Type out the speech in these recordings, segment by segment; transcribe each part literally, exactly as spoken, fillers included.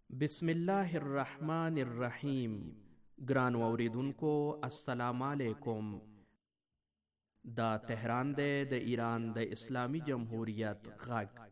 بسم الله الرحمن الرحیم. ګران اوریدونکو السلام علیکم. دا تهران دی د ایران د اسلامی جمهوریت غږ.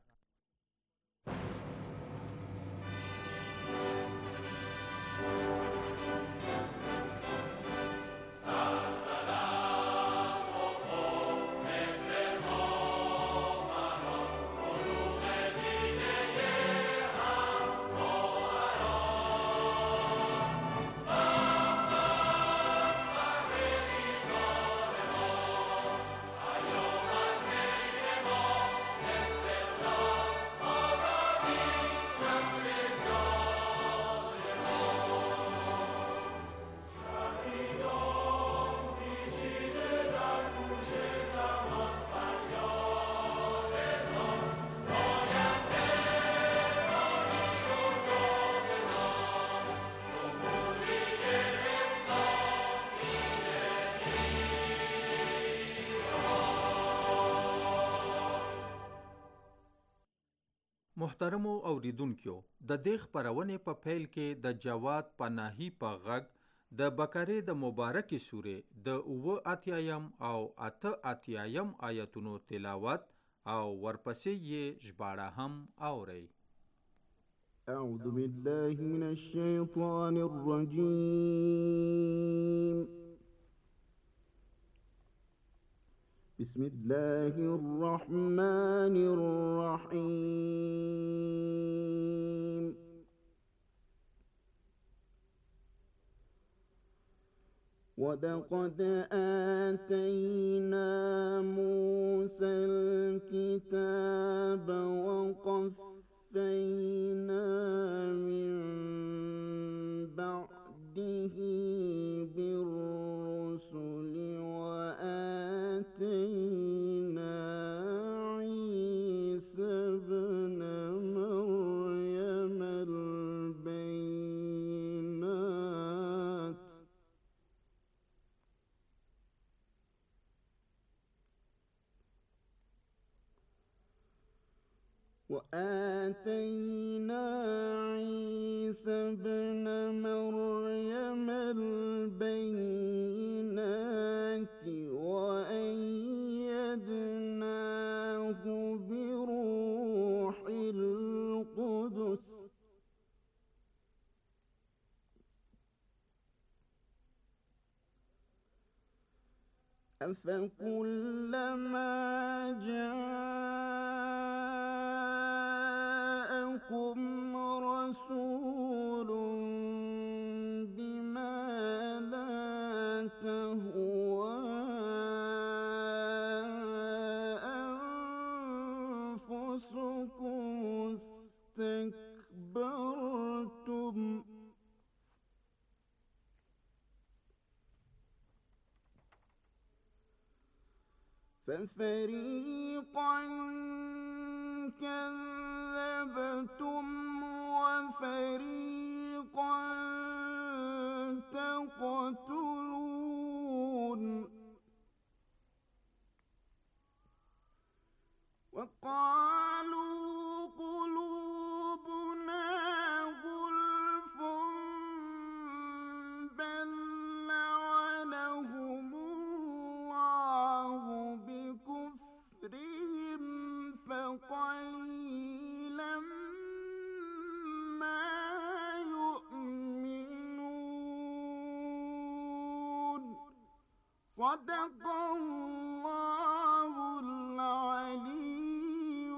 محترمو اوریدونکو، د دې خپرونې په پیل کې د جواد پناهي په غږ د بقرې د مبارکې سورې د اووه اتیایم او اته اتیایم آیتونو تلاوت او ورپسې یې ژباړه هم اورئ. اعوذ بالله من الشیطان الرجیم. بسم الله الرحمن الرحيم. ولقد آتينا موسى الكتاب وقفينا من بعده بالرسل وآتينا عيسى ابن مريم البينات وآتينا عيسى ابن مريم البينات وأيدناه بروح القدس أفكلما جاءكم رسول بما لا تهوى أنفسكم استكبرتم ففريقا كذبتم وفريقا تقتلون. وقالوا قلوبنا غلف بل لعنهم الله بكفرهم فقليلا ما يؤمنون. صدق الله العلي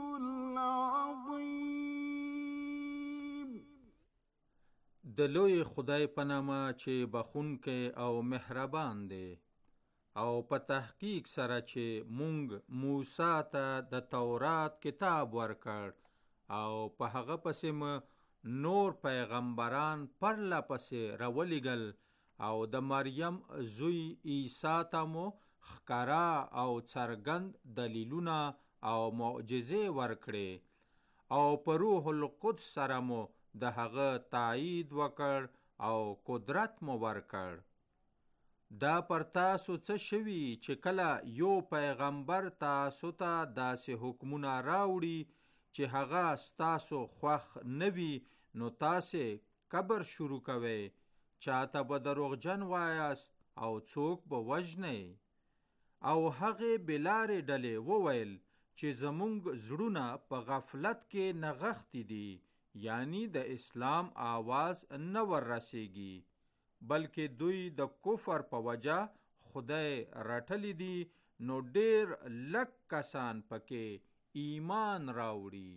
العظيم. د لوی خدای په نامه چې بخښونکی او مهربان دی، او په تحقیق سره چې مونږ موسی ته د تورات کتاب ورکړ او په هغه پسې م نور پیغمبران پرله پسې راولېږل او د مریم زوی عیسی ته مو ښکاره او څرګند دلیلونه او معجزې ورکړې او په روح القدس سره مو د هغه تایید وکړ او قدرت مو ورکړ. دا پر تاسو څه شوي چې کله یو پیغمبر تاسو ته داسې حکمونه راوړي چې هغه ستاسو خوښ نه وي، نو تاسې کبر شروع کوئ، چاته به دروغجن وایاست او څوک به وژنئ. او هغې بلارې ډلې وویل چې زمونږ زړونه په غفلت کې نغښتي دي، یعنی د اسلام آواز نه ور رسیږي، بلکې دوی د کفر په وجه خدای رټلی دي، نو ډیر لږ کسان پکې ایمان راوړي.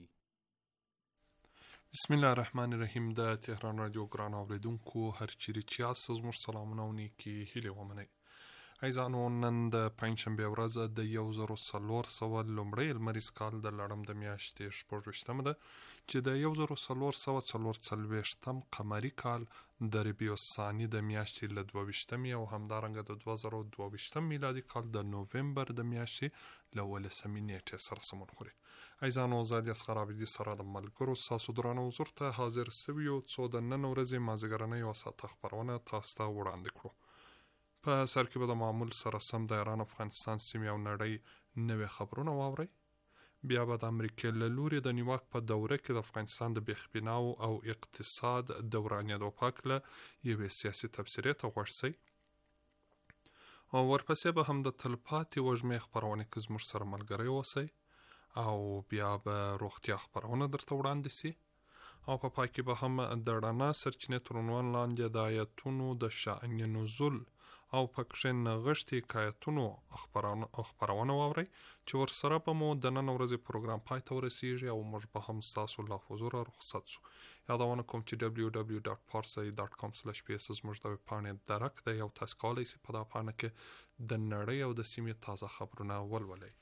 بسم الله الرحمن الرحیم. د تهران رادیو ګران اوریدونکو هر چیرې چې یاست زموږ سلامونه او نیکې هیلې ومنئ. عزیزانو، نن د پنجشنبې ورځ د یو زرو څلور سوه لومړی لمریز کال د لړم د میاشتې شپږ ویشتمه ده، چې د یو زرو څلور سوه څلور څلوېښتم قمري کال د ربیع الثاني د میاشتې له دوه ویشتمې او همدارنګه د دوه زره دوه ویشتم میلادي کال د نوومبر د میاشتې له اوولسمې نیټې سره سمون خوري. عزیزانو، زه د اصغر عابدي سره د ملګرو ستاسو درانه حضور ته حاضر سوي یو څو د نن ورځې مازدیګرنۍ یوه ساعته خپرونه تاسو ته وړاندې کړو. په سر کې به د معمول سره سم د ایران افغانستان سیمې او نړۍ نوې خبرونه واورئ. بیا به د امریکې له لورې د نیواک په دوره کې د افغانستان د بېخبناو او اقتصاد دورانېدو په هکله یوې سیاسي تبصرې ته غوږ شئ. او ورپسې به هم د تلپاتې وږمې خپرونې کې زموږ سره ملګری اوسئ، او بیا به روغتیا خپرونه درته وړاندې سي، او په پای کې به هم د رڼا سرچینې تر عنوان لاندې د آیتونو د شأن نزول او پکښې نغښتې حکایتونو خپرونه واورئ، چې ورسره به مو د نن ورځې پروګرام پای ته ورسیږي او موږ به هم ستاسو له حضوره رخصت سو. یادونه کوم چې ډبلیو ډبلیو ډاټ پارسی ډاټ کام سلیش پی اس زموږ د ویبپاڼې درک دی، او تاسو کولی سئ په دغه پاڼه کې د نړۍ او د سیمې تازه خبرونه ولولئ.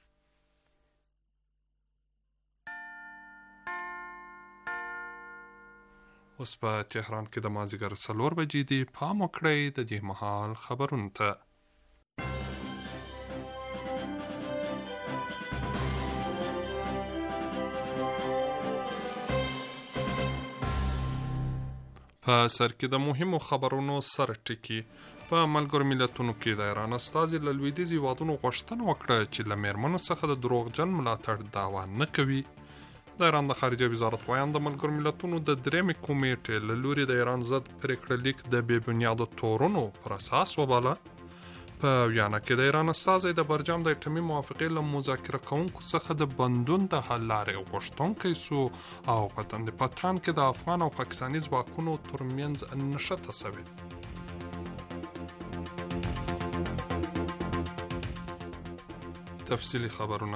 اوس په تهران کې د مازدیګر څلور بجې دي. پام وکړئ د دې مهال خبرونو ته. په سر کې د مهمو خبرونو سره ټکي. په ملګرو ملتونو کې د ایران استازي له لویدیځ هېوادونو غوښتنه وکړه چې له میرمنو څخه د دروغجن ملاتړ دعوا نه کوي. د ایران د خارجه وزارت ویان د ملګرو ملتونو د درېمې کمیټې له لوري د ایران ضد پرېکړه لیک د بې بنیاده تورونو پر اساس وباله. په ویانا کې د ایران استازی د برجام د اټومي موافقې له مذاکره کوونکو څخه د بندون د حل لارې غوښتونکی سو، او په تند پتان کې د افغان او پاکستاني ځواکونو ترمنځ نښته سوې. تفصیلي خبرونه.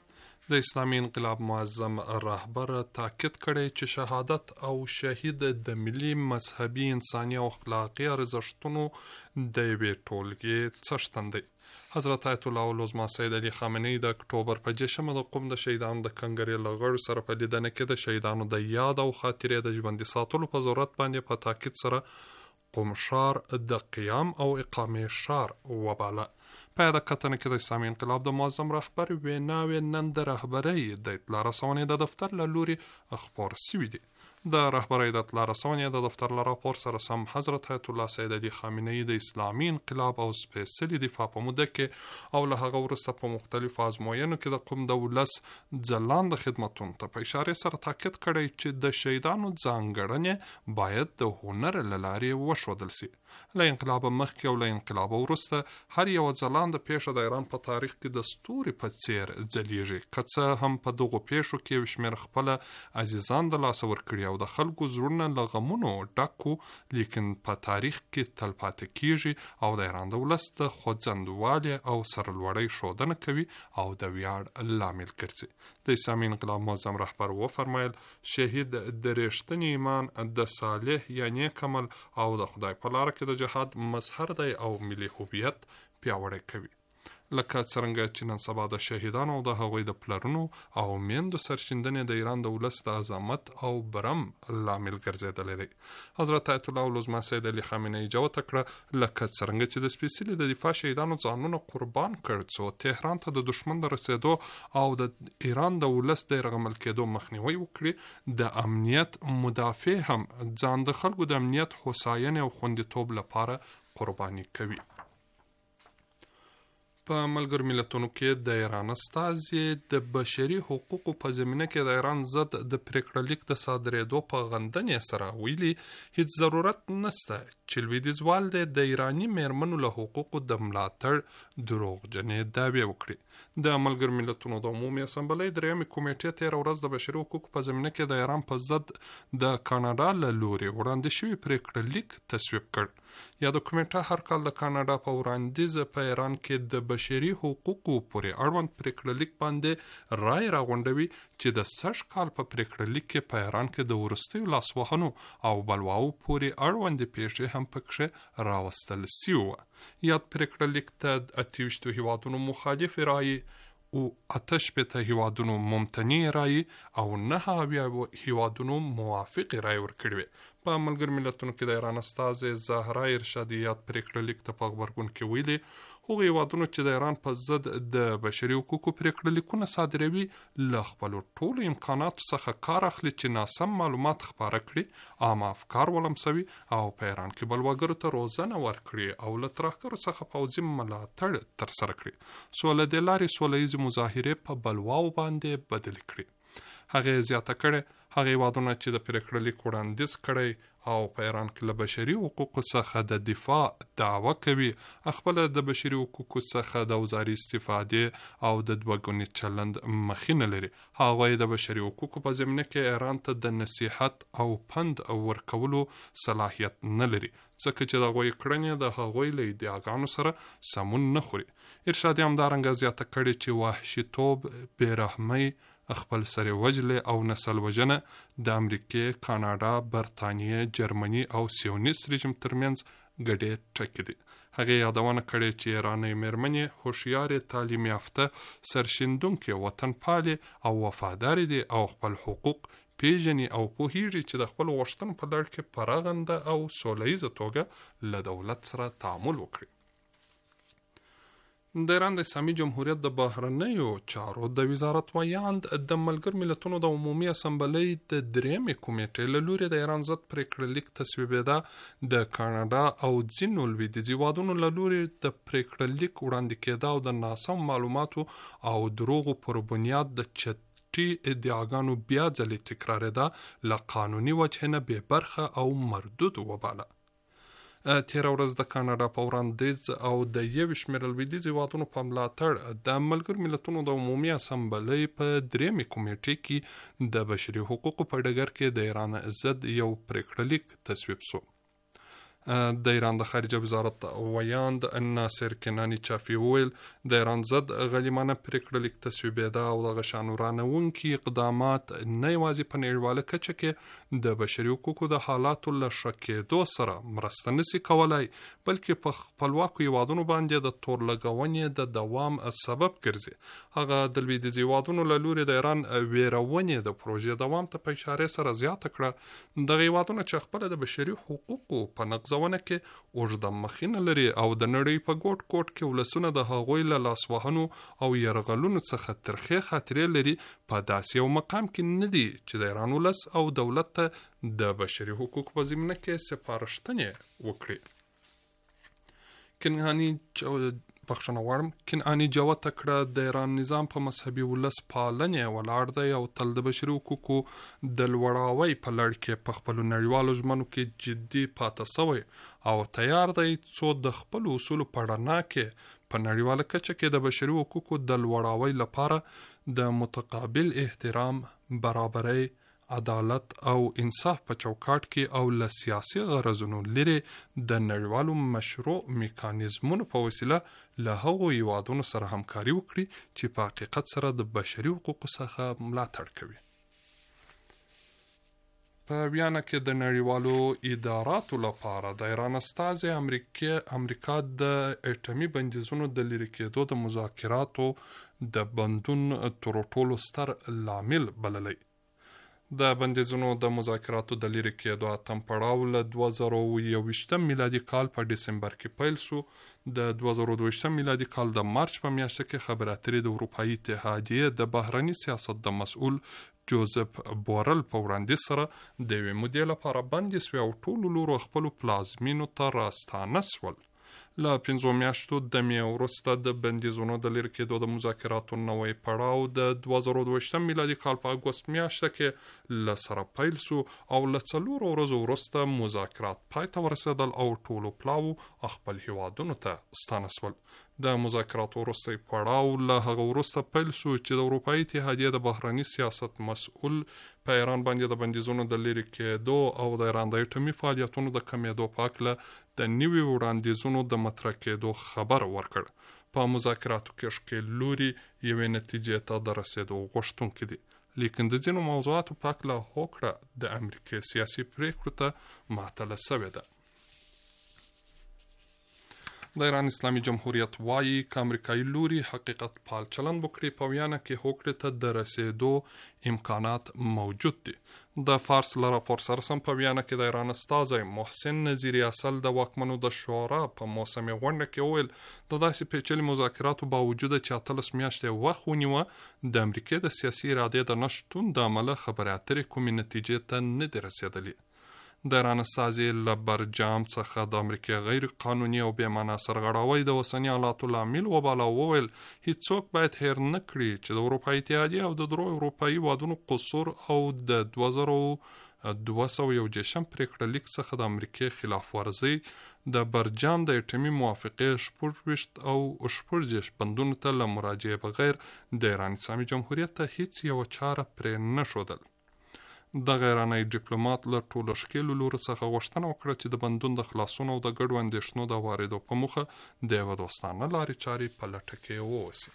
د اسلامي انقلاب معظم رهبر تاکید کړی چې شهادت او شهید د ملي، مذهبي، انساني او اخلاقي ارزښتونو د یوې ټولګې څښتن دی. حضرت آیت الله العظمه سید علي خامنه‌ای د اکتوبر په جشن د قوم د شهیدانو د کنګرې له غړو سره په لیدنه کې د شهیدانو د یاد او خاطرې د ژوندي ساتلو په ضرورت باندې په تاکید سره قوم ښار د قیام او اقامې ښار وباله. په یاده کتنه کې د اسلامي انقلاب د معظم رهبر ویناوې نن د رهبرۍ د اطلاع رسونې د دفتر له لوري خپور سوي دي. د رهبرۍ د اطلاع رسونې د دفتر له راپور سره سم حضرت آیت الله سید علي خامنه‌ای د اسلامي انقلاب او سپېڅلي دفاع په موده کې او له هغه وروسته په مختلفو ازموینو کې د قوم د ولس ځلانده خدمتونو ته په اشارې سره تاکید کړی چې د شهیدانو ځانګړنې باید د هنر له لارې وښودل سي. له انقلاب مخکې او له انقلاب وروسته هر یوه ځلانده پیښه د ایران په تاریخ کې د ستوري په څیر ځلیږي، که څه هم په دغو پیښو کې یو شمېر خپله عزیزان د لاسه ورکړي او د خلکو زړونه له غمونو ډکو، لیکن په تاریخ کې تل پاتې کیږي او د ایران د ولس د خوځندوالي او سرلوړۍ ښودنه کوي او د ویاړ لامل ګرځي. د اسلامي انقلاب معظم رهبر وفرمایل شهید د ریښتیني ایمان، د صالح یا نیک عمل او د خدای په لاره کې د جهاد مظهر دی او ملي هویت پیاوړی کوي. لکه څرنګه چې نن سبا د شهیدانو او د هغوی د پلرونو او میندو سرښندنې د ایران د ولس د عظمت او برم لامل ګرځېدلی دی. حضرت آیت الله العظمه سید علي خامنه‌ای جوته کړه لکه څرنګه چې د سپېڅلي د دفاع شهیدانو ځانونه قربان کړ څو تهران ته د دشمن د رسېدو او د ایران د ولس د یرغمل کېدو مخنیوی وکړي، د امنیت مدافع هم ځان د خلکو د امنیت، هوساینې او خوندیتوب لپاره قرباني کوي. په ملګرو ملتونو کې د ایران استازي د بشري حقوقو په زمینه کې د ایران ضد د پریکړه لیک د صادرېدو په غندنې سره ویلي هیڅ ضرورت نشته چې لویدیځوال د ایراني میرمنو له حقوقو د ملاتړ دروغجنې دعوې وکړي. د ملګرو ملتونو د عمومي اسامبلۍ درېیمې کمیټې تېره ورځ د بشري حقوقو په زمینه کې د ایران په ضد د کاناډا له لوري وړاندې شوي پریکړه لیک تصویب کړ. یاده کمیټه هر کال د کاناډا په وړاندیز په ایران کې د بشري حقوقو پورې اړوند پریکړه لیک باندې رای راغونډوي چې د سږ کال په پریکړه لیک کې په ایران کې د وروستیو لاسوهنو او بلواو پورې اړوندې پیښې هم پکښې راوستل سوي وه. یاد پریکړه لیک ته اته ویشتو هیوادونو مخالف رای او اته شپېته هیوادونو ممتنع رای او نهه اویا هیوادونو موافق رای ورکړي وي. په ملګرو ملتونو کې د ایران استازي زهرا ارشادي یاد پریکړه لیک ته په غبرګون کې ویلي هغه هیوادونو چې د ایران په ضد د بشري حقوقو پریکړه لیکونه صادروي له خپلو ټولو امکاناتو څخه کار اخلي چې ناسم معلومات خپاره کړي، عام افکار ولمسوي او په ایران کې بلواګرو ته روزنه ورکړي او له ترهګرو څخه پوځي ملاتړ ترسره کړي. سوله د لارې سوله ییزې مظاهرې په بلواو باندې بدلې کړي. هغه زیاته کړې هغه هیوادونه چې د پریکړه لیک وړاندیز کړی او په ایران کې له بشري حقوقو څخه د دفاع دعوه کوي خپل د بشري حقوقو څخه د وزاري استفادې او د دوګوني چلند مخینه لري. هغه د بشري حقوقو په زمینه کې ایران ته د نصیحت او پند او ورکولو صلاحیت نه لري ځکه چې د هغوی کړنې د هغوی له ادعاګانو سره سمون نه خوري. ارشادي همدارنګه زیاته کړې چې وحشیتوب، بېرحمۍ، خپل سره وجله او نسل وجنه د امریکې، کاناډا، برطانیې، جرمني او سیونیست رژیم ترمنځ ګډې ټکي دي. هغه یادونه کړې چې ایراني میرمنې هوښیارې، تعلیم یافته، سرښندونکې، وطنپالې او وفادارې دي او خپل حقوق پیژني او پوهیږي چې د خپل غوښتنو په لړ کې په رغنده او سوله ییزه توګه له دولت سره تعامل وکړي. د ایران د اسلامي جمهوریت د بهرنیو چارو د وزارت ویاند د ملګرو ملتونو د عمومي اسامبلۍ د درېیمې کمیټې له لوري د ایران ضد پریکړه لیک تصویبېده د کاناډا او ځینو لویدیځي هیوادونو له لوري د پریکړه لیک وړاندې کېده او د ناسم معلوماتو او دروغو پر بنیاد د چټي ادعاګانو بیا ځلې تکرارېده له قانوني وجهې نه بې برخه او مردود وباله. تېره ورځ د کاناډا په وړاندیز او د یو شمېر لویدیځو هیوادونو په ملاتړ د ملګرو ملتونو د عمومي اسامبلۍ په درېیمې کمیټې کې د بشري حقوقو په ډګر کې د ایران ضد یو پریکړه لیک تصویب شو. د ایران د خارجه وزارت ویاند ناصر کنانی چافي وویل د ایران ضد غلیمانه پریکړه لیک تصویبېده او دغه شان ورانوونکي اقدامات نه یوازې په نړیواله کچه کې د بشري حقوقو د حالاتو له ښه کېدو سره مرسته نشي کولای بلکې په خپلواکو هیوادونو باندې د تور لګونې د دوام سبب ګرځي. هغه د لویدیځو هیوادونو له لوري د ایران ویرونې د پروژې دوام ته په اشارې سره زیاته کړه. دغه هیوادونه چې خپله د بشري حقوقو په نقض ځونه کې اوږده مخینه لري او د نړۍ په ګوټ ګوټ کې ولسونه د هغوی له لاسوهنو او یرغلونو څخه ترخې خاطرې لري په داسې یو مقام کې نه دي چې د ایران ولس او دولت ته د بشري حقوقو په زمینه کې سپارښتنې وکړي. کنهانی بخښنه غواړم کنعاني جوته کړه د ایران نظام په مذهبي ولس پالنې ولاړ دی او تل د بشري حقوقو د لوړاوي په لړ کې په خپلو نړیوالو ژمنو کې جدي پاته سوی او تیار دی څو د خپلو اصولو په رڼا کې په نړیواله کچه کې د بشري حقوقو د لوړاوي لپاره د متقابل احترام، برابرۍ، عدالت او انصاف په چوکاټ کې او له سیاسي غرضونو لري د نړیوالو مشروع میکانیزمونو په وسیله له هغو هیوادونو سره همکاري وکړي چې په حقیقت سره د بشري حقوقو څخه ملاتړ کوي. په ویانا کې د نړیوالو اداراتو لپاره د ایران استازي امریکا د اټومي بندیزونو د لرې کېدو د مذاکراتو د بندون تر ټولو ستر لامل بللی. د بندیزونو د مذاکراتو د لرې کېدو اتم پړاو له دوه زره یوویشتم میلادي کال په ډسمبر کې پیل شو. د دوه زره دویشتم میلادي کال د مارچ په میاشت کې خبرې اترې د اروپایي اتحادیې د بهرني سیاست د مسؤل جوزف بورل په وړاندیز سره د یوې مودې لپاره بندي شوې او ټولو لورو خپلو پلازمینو ته راستانه شول. له پنځو میاشتو د مې وروسته د بندیزونو د لرې کېدو د مذاکراتو نوی پړاو د دوه زره دوه میلادي کال په اګوست میاشته کې له سره پیل سو او له څلورو ورځو وروسته مذاکرات پای ته ورسېدل او ټولو پلاوو خپل هیوادونو ته ستانه سول. د مذاکراتو وروستی پړاو له هغه وروسته پیل سو چې د اروپایي اتحادیې د بهرني سیاست مسؤل په ایران باندې د بندیزونو د لرې کېدو او د ایران د اټومي فعالیتونو د کمیدو په هکله د نوي وړاندیزونو د مطرح کېدو خبر ورکړ. په مذاکراتو کې ښکېل لوري یوې نتیجې ته د رسېدو غوښتونکي دي، لیکن د ځینو موضوعاتو په هکله هوکړه د امریکې سیاسي پریکړو ته معطله سوې ده. د ایران اسلامي جمهوریت وایي که امریکایي لوري حقیقت پال چلند وکړي په ویانا کې هوکړې ته د رسېدو امکانات موجود دي. د فارس له راپور سره سم په ویانا کې د ایران استازی محسن نظیري اصل د واکمنو د شورا په موسمي غونډه کې وویل د داسې پیچلي مذاکراتو باوجود چې اتلس میاشتې وخت ونیوه د امریکې د سیاسي ارادې د نشتون د امله خبرې اترې کومې نتیجې ته نه دي رسېدلې. د ایران استازي له برجام څخه د امریکې غیر قانوني او بې معنا سرغړاوۍ د اوسني حالاتو لامل وباله او وویل هیڅوک باید هیر نه کړي چې د اروپایي اتحادیې او د درو اروپایي هیوادونو قصور او د دوه زره دوه سوه یو دېرشم پرېکړه لیک څخه د امریکې خلاف ورزي د برجام د اټومي موافقې شپږ ویشت او شپږ دېرش بندونو ته له مراجعې بغیر د ایران اسلامي جمهوریت ته هیڅ یوه چاره پرې نه ښودل. د غیراني ډیپلوماټ له ټولو ښکېلو لورو څخه غوښتنه وکړه چې د بندون د خلاصون او د ګډو اندېښنو د وارېدو په موخه د یوه دوستانه لارې چارې په لټه کې ووسي.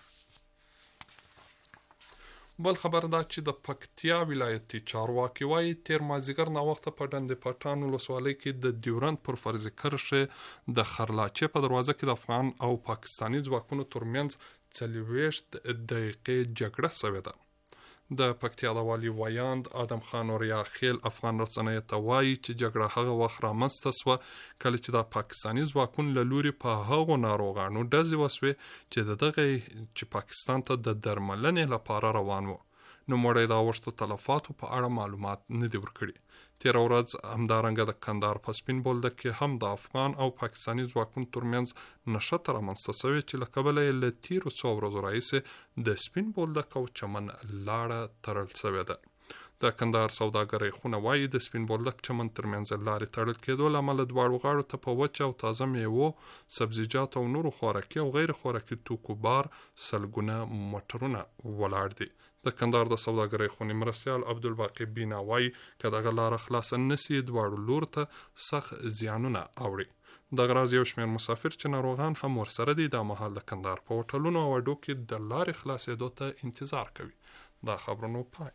بل خبر دا چې د پکتیا ولایتي چارواکي وایي تیر مازدیګر ناوخته په ډنډ پټان ولسوالۍ کې د ډیورند پر فرضي کرښې د خرلاچې په دروازه کې د افغان او پاکستاني ځواکونو ترمنځ څلوېښت دقیقې جګړه شوې ده. د پکتیا د والي ویاند آدم خان اوریا خیل افغان رسنیو ته وایي چې جګړه هغه وخت رامنځته سوه کله چې د پاکستاني ځواکونو له لوري په هغو ناروغانو ډزې وسوې چې د دغه چې پاکستان ته د درملنې لپاره روان وو. نوموړی د اوښتو تلفاتو په اړه معلومات نه دي ورکړي. تېره ورځ همدارنګه د کندهار په سپین بولدک کې هم د افغان او پاکستاني ځواکونو ترمنځ نښته رامنځته شوې چې له کبله یې له تېرو څو ورځو راهیسې د سپین بولدک او چمن لاړه تړل شوې ده. د کندهار سوداګرۍ خونه وایي د سپین بولدک چمن ترمنځ لارې تړل کېدو له امله دواړو غاړو ته په وچه او تازه میوو، سبزیجاتو او نورو خوراکي او غیر خوراکي توکو بار سلګونه موټرونه ولاړ دي. د کندهار د سوداګرۍ خونې مرستیال عبدالباقي بینا وایي که دغه لاره خلاصه نسي دواړو لورو ته سخت زیانونه اوړي. دغه راز یو شمېر مسافر چې ناروغان هم ورسره دي د مهال د کندهار په هوټلونو او اډو کې د لارې خلاصېدو ته انتظار کوي. دا خبرونو پای.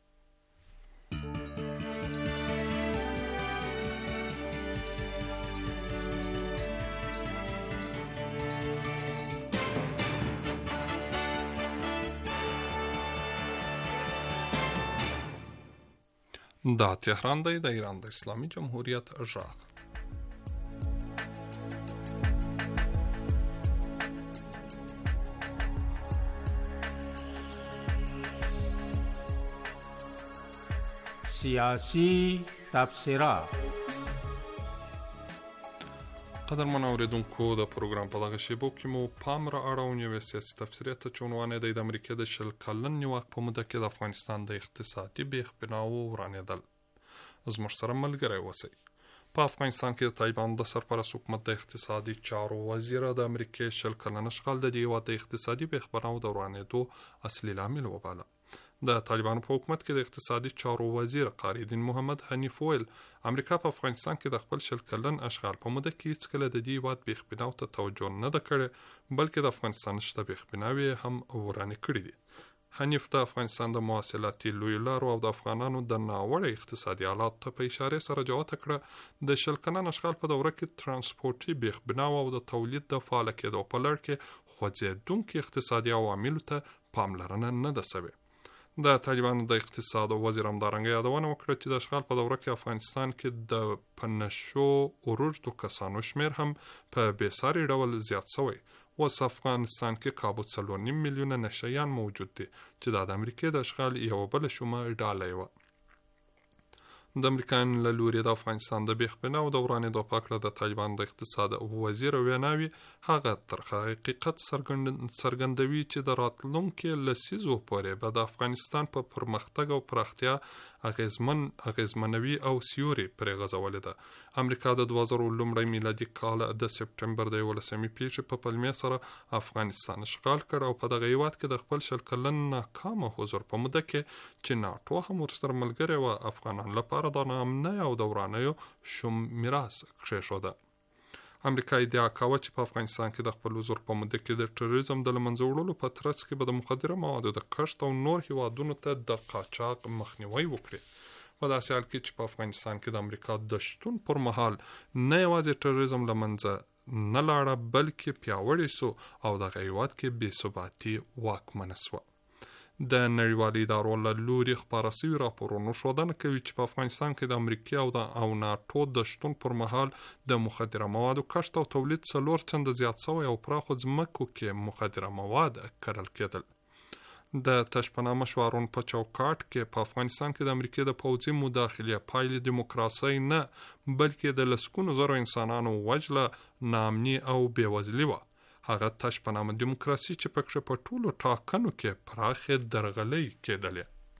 دا تهران دی د ایران د اسلامي جمهوریت غږ. سیاسی تبصره. قدرمن اوریدونکو د پروګرام په دغه شیبو کې مو پام را اړوو یوې سیاسي تبصرې ته چې عنوان یې دی د امریکې د شل کلن نیواک په موده کې د افغانستان د اقتصادي بې بناوو ورانېدل. زموږ سره ملګری اوسئ. په افغانستان کې د طالبانو د سرپرست حکومت د اقتصادي چارو وزیره د امریکې شل کلن اشغال د دې هېواد د اقتصادي بې بناوو د ورانېدو اصلي لامل وباله. د طالبانو په حکومت کې د اقتصادي چارو وزیر قاری الدین محمد حنیف ویل امریکا په افغانستان کې د خپل شل کلن اشغال په موده کې هیڅکله د دې هېواد بېخ بناو ته توجه نه ده کړې بلکې د افغانستان شته بېخ بناوې هم ورانې کړي دي. حنیف د افغانستان د مواصلاتي لویو لارو او د افغانانو د ناوړه اقتصادي حالاتو ته په اشارې سره جوته کړه د شل کلن اشغال په دوره کې ترانسپورټي بېخ بناو او د تولید د فعاله کېدو په لړ کې خوځېدونکي اقتصادي عواملو ته پاملرنه نه ده شوې. د طالبانو د اقتصاد او وزیر همدارنګه یادونه وکړه چې د اشغال په دوره کې افغانستان کې د په نشو اوروږدو کسانو شمیر هم په بېساري ډول زیات شوی. اوس افغانستان کې کابو څلور نیم میلیونه نشهیان موجود دي چې دا د امریکې د اشغال یوه بله شومه ډالۍ وه. د امریکایانو له لوري د افغانستان د بیخ بنا او د ورانېدو په هکله د طالبانو د اقتصاد وزیر ویناوي هغه ترخه حقیقت څرګندوي چې د راتلونکي لسیزو پورې به د افغانستان په پرمختګ او پراختیا اغیزمن اغیزمنوي او سیوري پرې غځولې ده. امریکا د دوه زره لومړی میلادي کال د سپټمبر د یولسمې پیښې په پلمې سره افغانستان اشغال کړ او په دغه هیواد کې د خپل شل کلن ناکامه حضور په موده کې چې ناټو هم ورسره ملګری وه افغانانو لپاره د ناامنۍ او د ورانیو شوم میراث کښېښوده. امریکا ادعا کاوه چې په افغانستان کې د خپل حضور په موده کې د ټروریزم د له منځه وړلو په ترڅ کې به د مخدره موادو د کښت او نور هیوادونو ته د قاچاق مخنیوی وکړي. په داسې حال کې چې په افغانستان کې د امریکا د شتون پر مهال نه یوازې ټروریزم له منځه نه لاړه بلکې پیاوړی سو او دغه هیواد کې بې ثباتي واکمنه سوه. د نړیوالو ادارو له لوري خپاره شوي راپورونو ښودنه کوي چې په افغانستان کې د امریکا او د او ناټو د شتون پر مهال د مخدره موادو کښت او تولید څلور چنده زیات شوی او پراخو ځمکو کې مخدره مواد کرل کېدل. د تشپنامه شعارونو په چوکاټ کې په افغانستان کې د امریکا د پوځي مداخلې پایلې دیموکراسۍ نه بلکې د لسګونو زرو انسانانو وژله، ناامني او بېوزلي وه. هغه تش په نامه دیموکراسي چې پکې په ټولو ټاکنو کې پراخې درغلۍ کېدلې.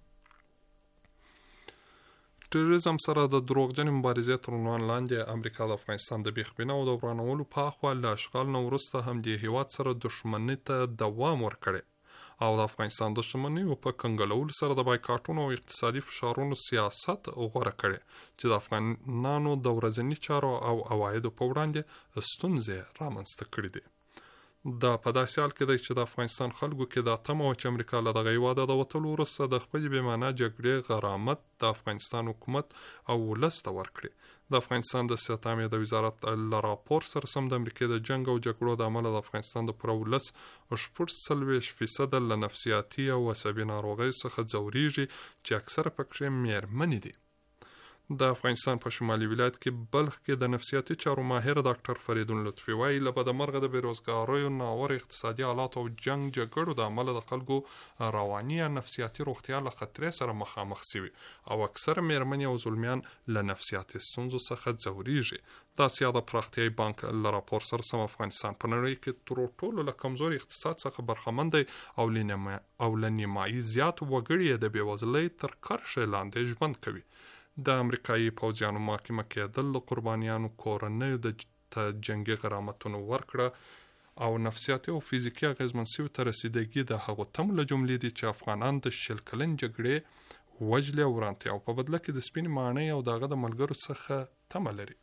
ټروریزم سره د دروغجنې مبارزې تر عنوان لاندې امریکا د افغانستان د بیخ بنا او د ورانولو په اخوا له اشغال نه وروسته هم د هیواد سره دښمنۍ ته دوام ورکړی او د افغانستان د شتمنیو په کنګلولو سره د بایکاټونو او اقتصادي فشارونو سیاست غوره کړی چې د افغانانو د ورځني چارو او عوایدو په وړاندې ستونزې رامنځته کړي دي. دا په داسې حال کې دی چې د افغانستان خلکو کې دا تمه وه چې امریکا له دغه هیواده د وتلو وروسته د خپلې بېمعنا جګړې غرامت د افغانستان حکومت او ولس ته ورکړي. د افغانستان د صحت عامې د وزارت له راپور سره سم د امریکا د جنګ او جګړو د امله د افغانستان د پوره ولس شپږ څلوېښت فیصده له نفسیاتي او عصبي ناروغیو څخه ځورېږي چې اکثره پکې مېرمنې دي. د افغانستان په شمالي ولایت کې بلخ کې د نفسیاتي چارو ماهر ډاکټر فریدون لطفي وایي له بدمرغه د بېروزګاریو ناور اقتصادي حالات او جنګ جګړو د امله د خلکو رواني یا نفسیاتي روغتیا له خطرې سره مخامخ شوي او اکثره مېرمنې او زلمیان له نفسیاتي ستونزو څخه ځورېږي. د اسیا د پراختیایي بانک له راپور سره سم افغانستان په نړۍ کې تر ټولو له کمزوري اقتصاد څخه برخمن دی او له نیمایي زیات وګړي د بېوزلۍ تر کرښې لاندې ژوند کوي. د امریکایي پوځیانو محاکمه کېدل د قربانیانو کورنیو ته جنګي غرامتونو ورکړه او نفسیاتي او فزیکي اغېزمن شویو ته رسیدګي د هغو تمو له جملې دي چې افغانان د شل کلن جګړې وژلې او ورانتیا او په بدله کې د سپینې ماڼۍ او د هغه د ملګرو څخه تمه لري.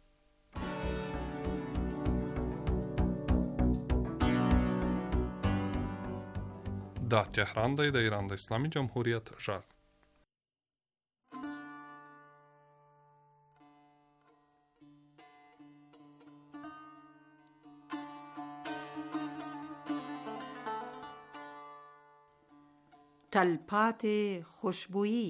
دا تهران دی، د ایران د اسلامي جمهوریت غږ. تلپاتې خوشبویی.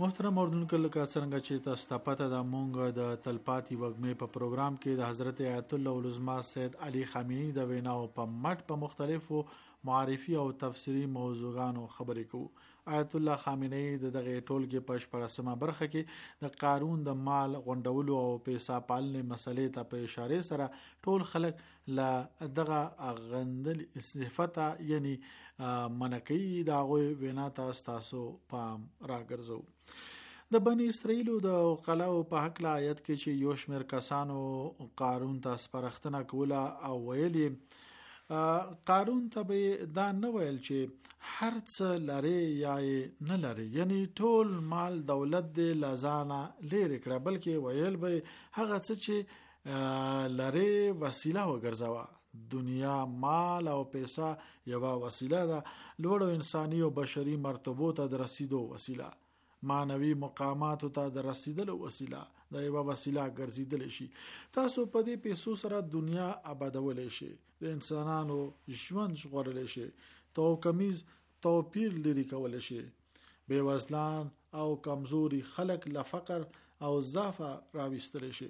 محترم اوردونکو لکه څنګه چې تاسو ته پته ده مونږ د تلپاتې وږمې په پروګرام کې د حضرت آیت الله العظما سید علي خامنه‌ای د ویناو په مټ په مختلفو معرفي او تفسیری موضوعاتو خبرې کوو. آیت الله خامنه‌ای د دغه ټولګې په شپږمه برخه کې د قارون د مال غونډولو او پیسې پالنې مسلې ته په اشاره سره ټول خلک لا دغه غندل صفته یعنی منکی دا غوي وینا تاسو پام راګرځو. د بنی اسرائیلو د قلاو په حق لا آیت کې چې یو شمېر کسانو قارون ته سپارښتنه کوله او ویلي قارون ته به دا نه ویل چې هر څه لري یا نه لري یعنی ټول مال دولت دی لزانه لري کړه بلکې ویل به هغه څه چې لري وسیله وګرځوا دنیا مال او پیسې یو وسیله ده لوړو انساني او بشري مرتبو ته د رسیدو وسیله مانوي مقاماتو ته د رسیدلو وسیله دا یو وسیله ګرځیدل شي. تاسو په دې پیسو سره دنیا آبادول شي د انسانانو ژوند ژغورل شي تو کمیز توپیر لري کول شي بے وزلان او کمزوري خلق لفقر او ضعف راوستل شي.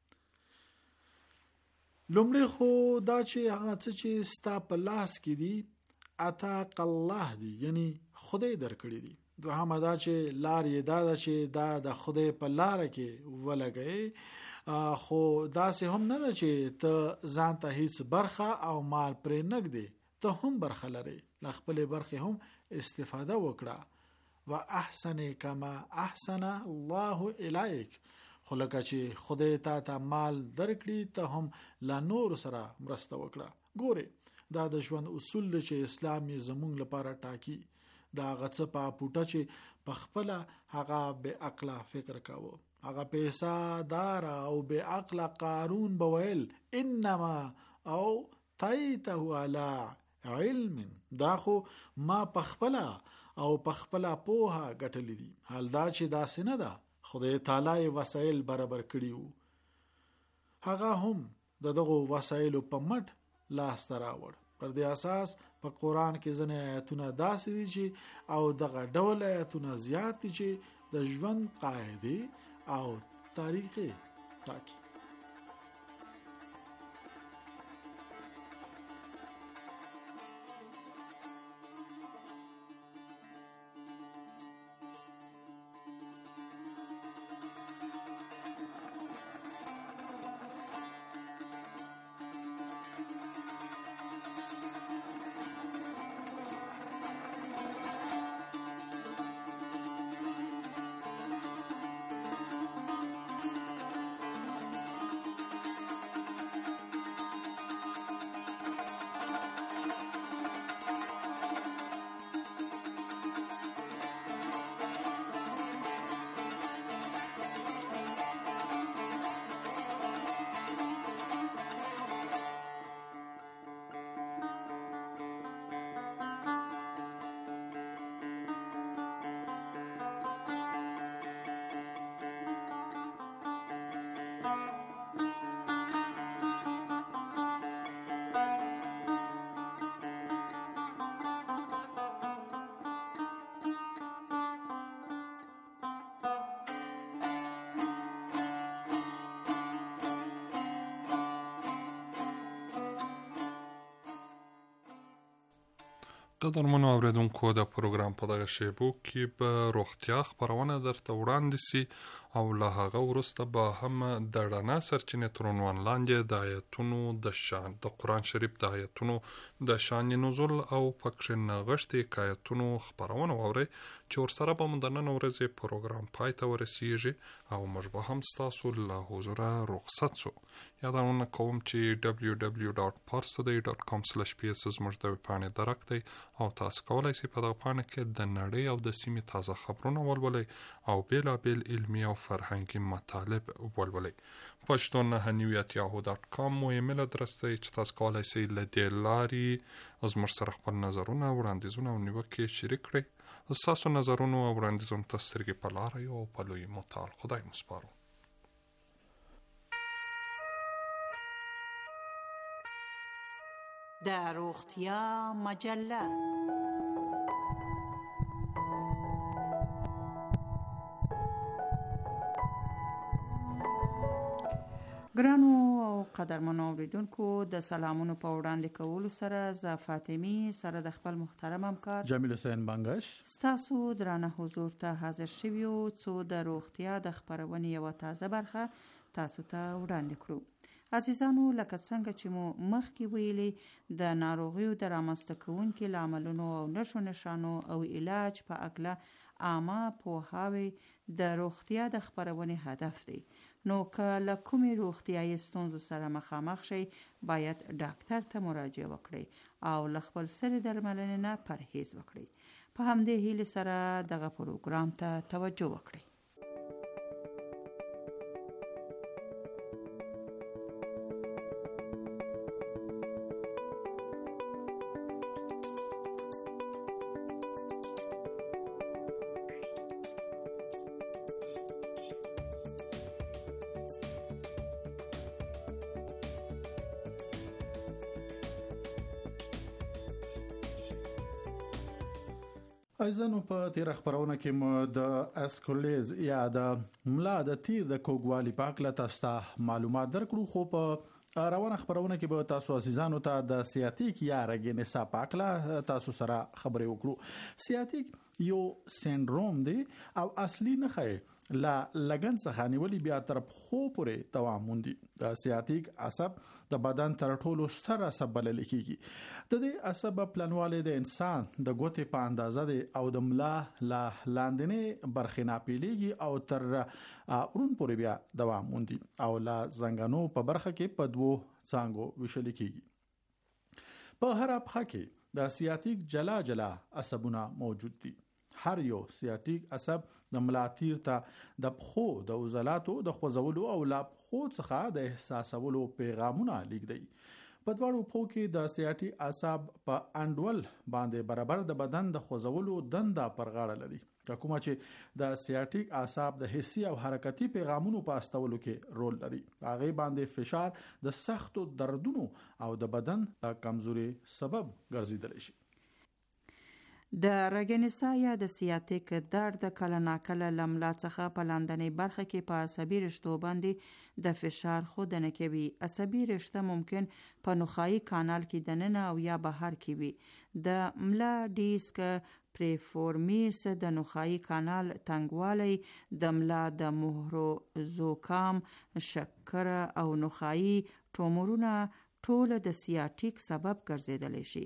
لومړی خو دا چې هغه څه چې ستا په لاس کې دي اتاق الله دی یعنی خدای درکړي دي. دوهم دا چې لار یې دا ده چې دا د خدای په لار کې ولګي خو دا سه هم نه ده چې ته ځان ته هیڅ برخه او مال پرې نګدي ته هم برخه لري خپل برخه هم استفاده وکړه و احسن کما احسن الله الیک خو لکه چې خدای ته ته مال درکړي ته هم لا نور سره مرسته وکړه. ګوره دا د ژوند اصول دي چې اسلام یې زمونږ لپاره ټاکي. دا غڅ په پټه چې په خپل هغه به عقل فکر کاوه هغه پیسہ دار او به عقل قارون بویل انما او تایته علی علم دا خو ما په خپل او په خپل پوها غټل دي حال دا چې دا سینه ده خدای تعالی وسایل برابر کړیو هغه هم دغه وسایل په مټ لاس تراوړ. پر دې اساس په قران کې ځنه آیاتونه داسې دي چې او دغه ډول آیاتونه زیات دي چې د ژوند قاعده او طریقې ټاکي. قدرمنو اوریدونکو د پروګرام په دغه شیبو کې به روغتیا خبرونه درته وړاندې سي او له هغه وروسته به هم د رڼا سرچینې تر عنوان لاندې د آیتونو د شان د قرآن شریف د آیتونو د شان نزول او پکښې نغښتې حکایتونو خبرونه واورئ چې ورسره به مو د نن ورځې پروګرام پای ته ورسیږي او موږ به هم ستاسو له حضوره رخصت سو. یادونه کوم چې دبلیو دبلیو ډاټ پارسټوډی ډاټ کام سلیش پی اس زموږ د ویبپاڼې درک دی او تاسو کولی شئ په دغه پاڼه کې د نړۍ او د سیمې تازه خبرونه ولولئ او بېلابېل علمي او فرهنګي مطالب ولولئ. پښتو نهه نیویات یاهو ډاټ کام مو ایمیل ادرس دی چې تاسو کولی شئ له دې لارې زموږ سره خپل نظرونه وړاندیزونه او نیوکې شریک کړئ. ستاسو نظرونو او وړاندیزونو ته سترګې په لاره یو او په لوی متعال خدای مو سپارو. د روغتیا مجله ګرانو او قدرمنو اوریدونکو د سلامونو په وړاندې کولو سره ز فاطمی سره د خپل محترم همکار جمیل حسین بنگش ستاسو درانه حضور ته حاضر شویو څو د روغتیا د خبرونې یو تازه برخه تاسو ته وړاندې کړو. عزیزانو، لکه څنګه چې مو مخکې ویلي د ناروغیو د رامنځته کوونکو لاملونو او نښو نښانو او علاج په اړه عامه پوهاوی د روغتیا د خبرونې هدف دی. نو که له کومې روغتیایي ستونزو سره مخامخ شئ باید ډاکټر ته مراجعه وکړئ او له خپل سري درملنې نه پرهیز وکړئ. په همدې هیلې سره دغه پروګرام ته توجه وکړئ. ایزنو په تیر خبرونه کې مو د اسکولیز یا د ملا د تیر د کوګوالي په اړه تاسو معلومات درکړو. خو په روانه خبرونه کې به تاسو عزیزانو ته د سیاتیک یا رګینسا په اړه تاسو سره خبرې وکړو. سیاتیک یو سندروم دی او اصلي نښه لا لګن څخه نیولې بیا تر خو پورې دوام موندي. د سیاتیک عصب د بدن تر ټولو ستر عصب بلل کیږي. د دې عصب پلنواله د انسان د ګوتې په اندازه دی او د ملا لا لاندنې برخې نه پیلېږي او تر ورون پورې بیا دوام موندي او لا زنګانو په برخه کې په دوو څانګو ویشل کیږي. په هر اپخه کې د سیاتیک جلا جلا عصبونه موجود دي. هر یو سیاتیک عصب د ملا تیر ته د پخو د عضلاتو د خوځولو او لا پخو څخه د احساسولو پیغامونه لیږدي. په دواړو پښو کې د سیاتیک عصب په انډول باندې برابر د بدن د خوځولو دنده پر غاړه لري. کومه چې د سیاتیک عصب د حسي او حرکتي پیغامونو په استولو کې رول لري. هغه باندې فشار د سختو دردونو او د بدن د کمزوري سبب ګرځیدلی شي. د رګنسا یا د سیاتیک درد کله ناکله لملا څخه په لاندنۍ برخه کې په عصبي رشتو باندې د فشار خودنه کوي. عصبي رشته ممکن په نخاعي کانال کې دننه او یا بهر کې وي. د ملا ډیسک پریفورمیس د نخاعي کانال تنګوالی د ملا د مهرو زوکام شکر او نخاعي ټومورونه ټول د سیاتیک سبب ګرځیدلی شي.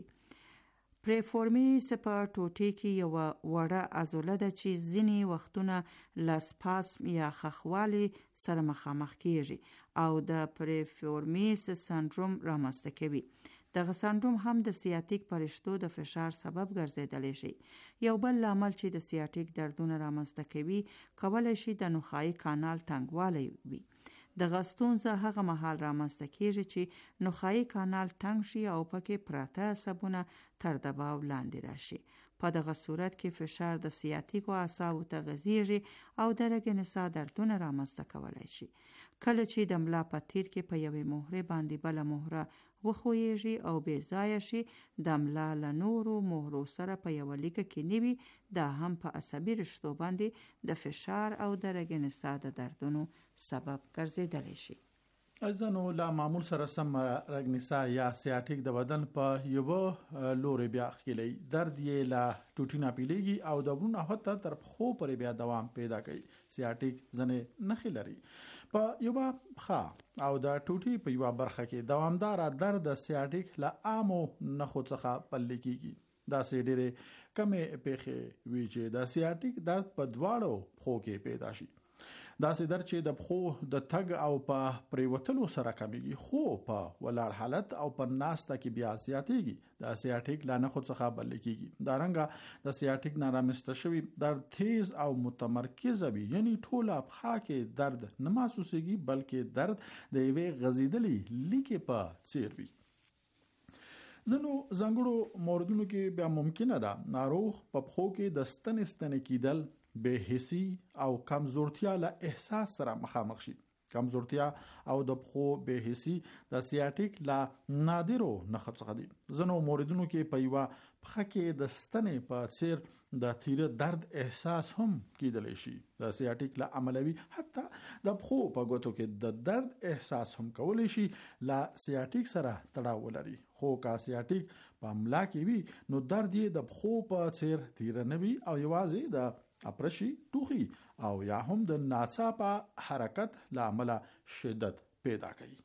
پریفورمیس په ټوټې کې یو وړه عضله ده چې ځینې وختونه له سپاسم یا خخوالي سره مخامخ کیږي او د پریفورمیس سندروم رامنځته کوي. دغه سندروم هم د سیاتیک پرشتو د فشار سبب ګرځیدلی شي. یو بل لامل چې د سیاتیک دردونه رامنځته کوي کولای شي د نخاعي کانال تنګوالی وي. د غستونزه هغه مهال رامنځته کیږي چې نخاعي کانال تنګ شي او پکې پراته عصبونه تر دباو لاندې راشي. په دغه صورت کې فشار د سیاتیک او اعصابو ته غځیږي او د رګنسا دردونه رامنځته کولای شي. کله چې د ملا په تیر کې په یوې مهرې باندې بل مهره وخویږي او بې ځایه شي د ملا له نورو مهرو سره په یو لیکه کې نیوي، دا هم په عصبي رشتو باندې د فشار او د رګنسا د دردونو سبب ګرځیدلی شي. ځنو لا معمول سره سم رګنسا یا سیاتیک د بدن په یو لوري بیا خېلې درد یې لا ټوټینا پیلېږي او د ورونه هته تر خو پر بیا دوام پیدا کوي. سیاتیک ځنه نخې لري په یو ښه او د ټوټي په یو برخه کې دوامدار درد د سیاتیک لا عامو نخو څخه پل کېږي. دا سې ډېرې کمې پیښې وی چې د سیاتیک درد په دواړو خو کې پیدا شي. دا سې در چې د خو د تګ او په پریوتلو سره کمیږي، خو په ولاړ حالت او په ناسته کې بیا زیاتېږي. د سیاتیک لا نه خود څخه بل کېږي. دا رنګه د سیاتیک نه رامنځته شوی درد تیز او متمرکز وي، یعنی ټول افخا کې درد نه محسوسېږي بلکې درد د یوې غزیدلې لیکې په څیر وي. ځنو ځانګړو موردونو کې بیا ممکنه ده ناروغ په پښو کې د ستنې ستنې کېدل، به حسی او کمزورتیا له احساس سره مخامخ شي. کمزورتیا او د پخو به حسی د سیاتیک لا نادرو نښو څخه دي. ځنو موردونو کې په یو پخه کې د ستنې په څیر د تیره درد احساس هم کیدلی شي. د سیاټیک له عملوي حتی د پښو په ګوتو کې د درد احساس هم کولی شي له سیاټیک سره تړاو ولري. خو که سیاټیک په ملا کې وي نو درد یې د پښو په څیر تیره نه وي او یوازې د اپرشي ټوخي او یا هم د ناڅاپه حرکت له امله شدت پیدا کوي.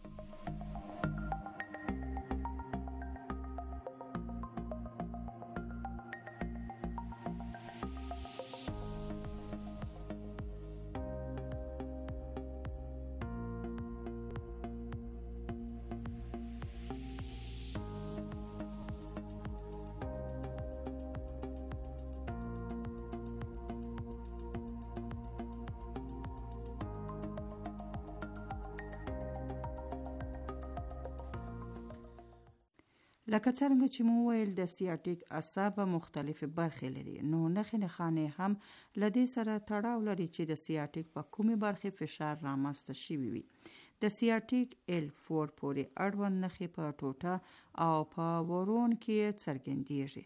لکه څنګه چې مو ویل د سیاټیک اعصاب مختلفې برخې لري، نو نښې نښانې هم له دې سره تړاو لري چې د سیاټیک په کومې برخې فشار رامنځته شوی وي. د سیاټیک ال فور پورې اړوند نښې په ټوټه او په ورون کې څرګندېږي.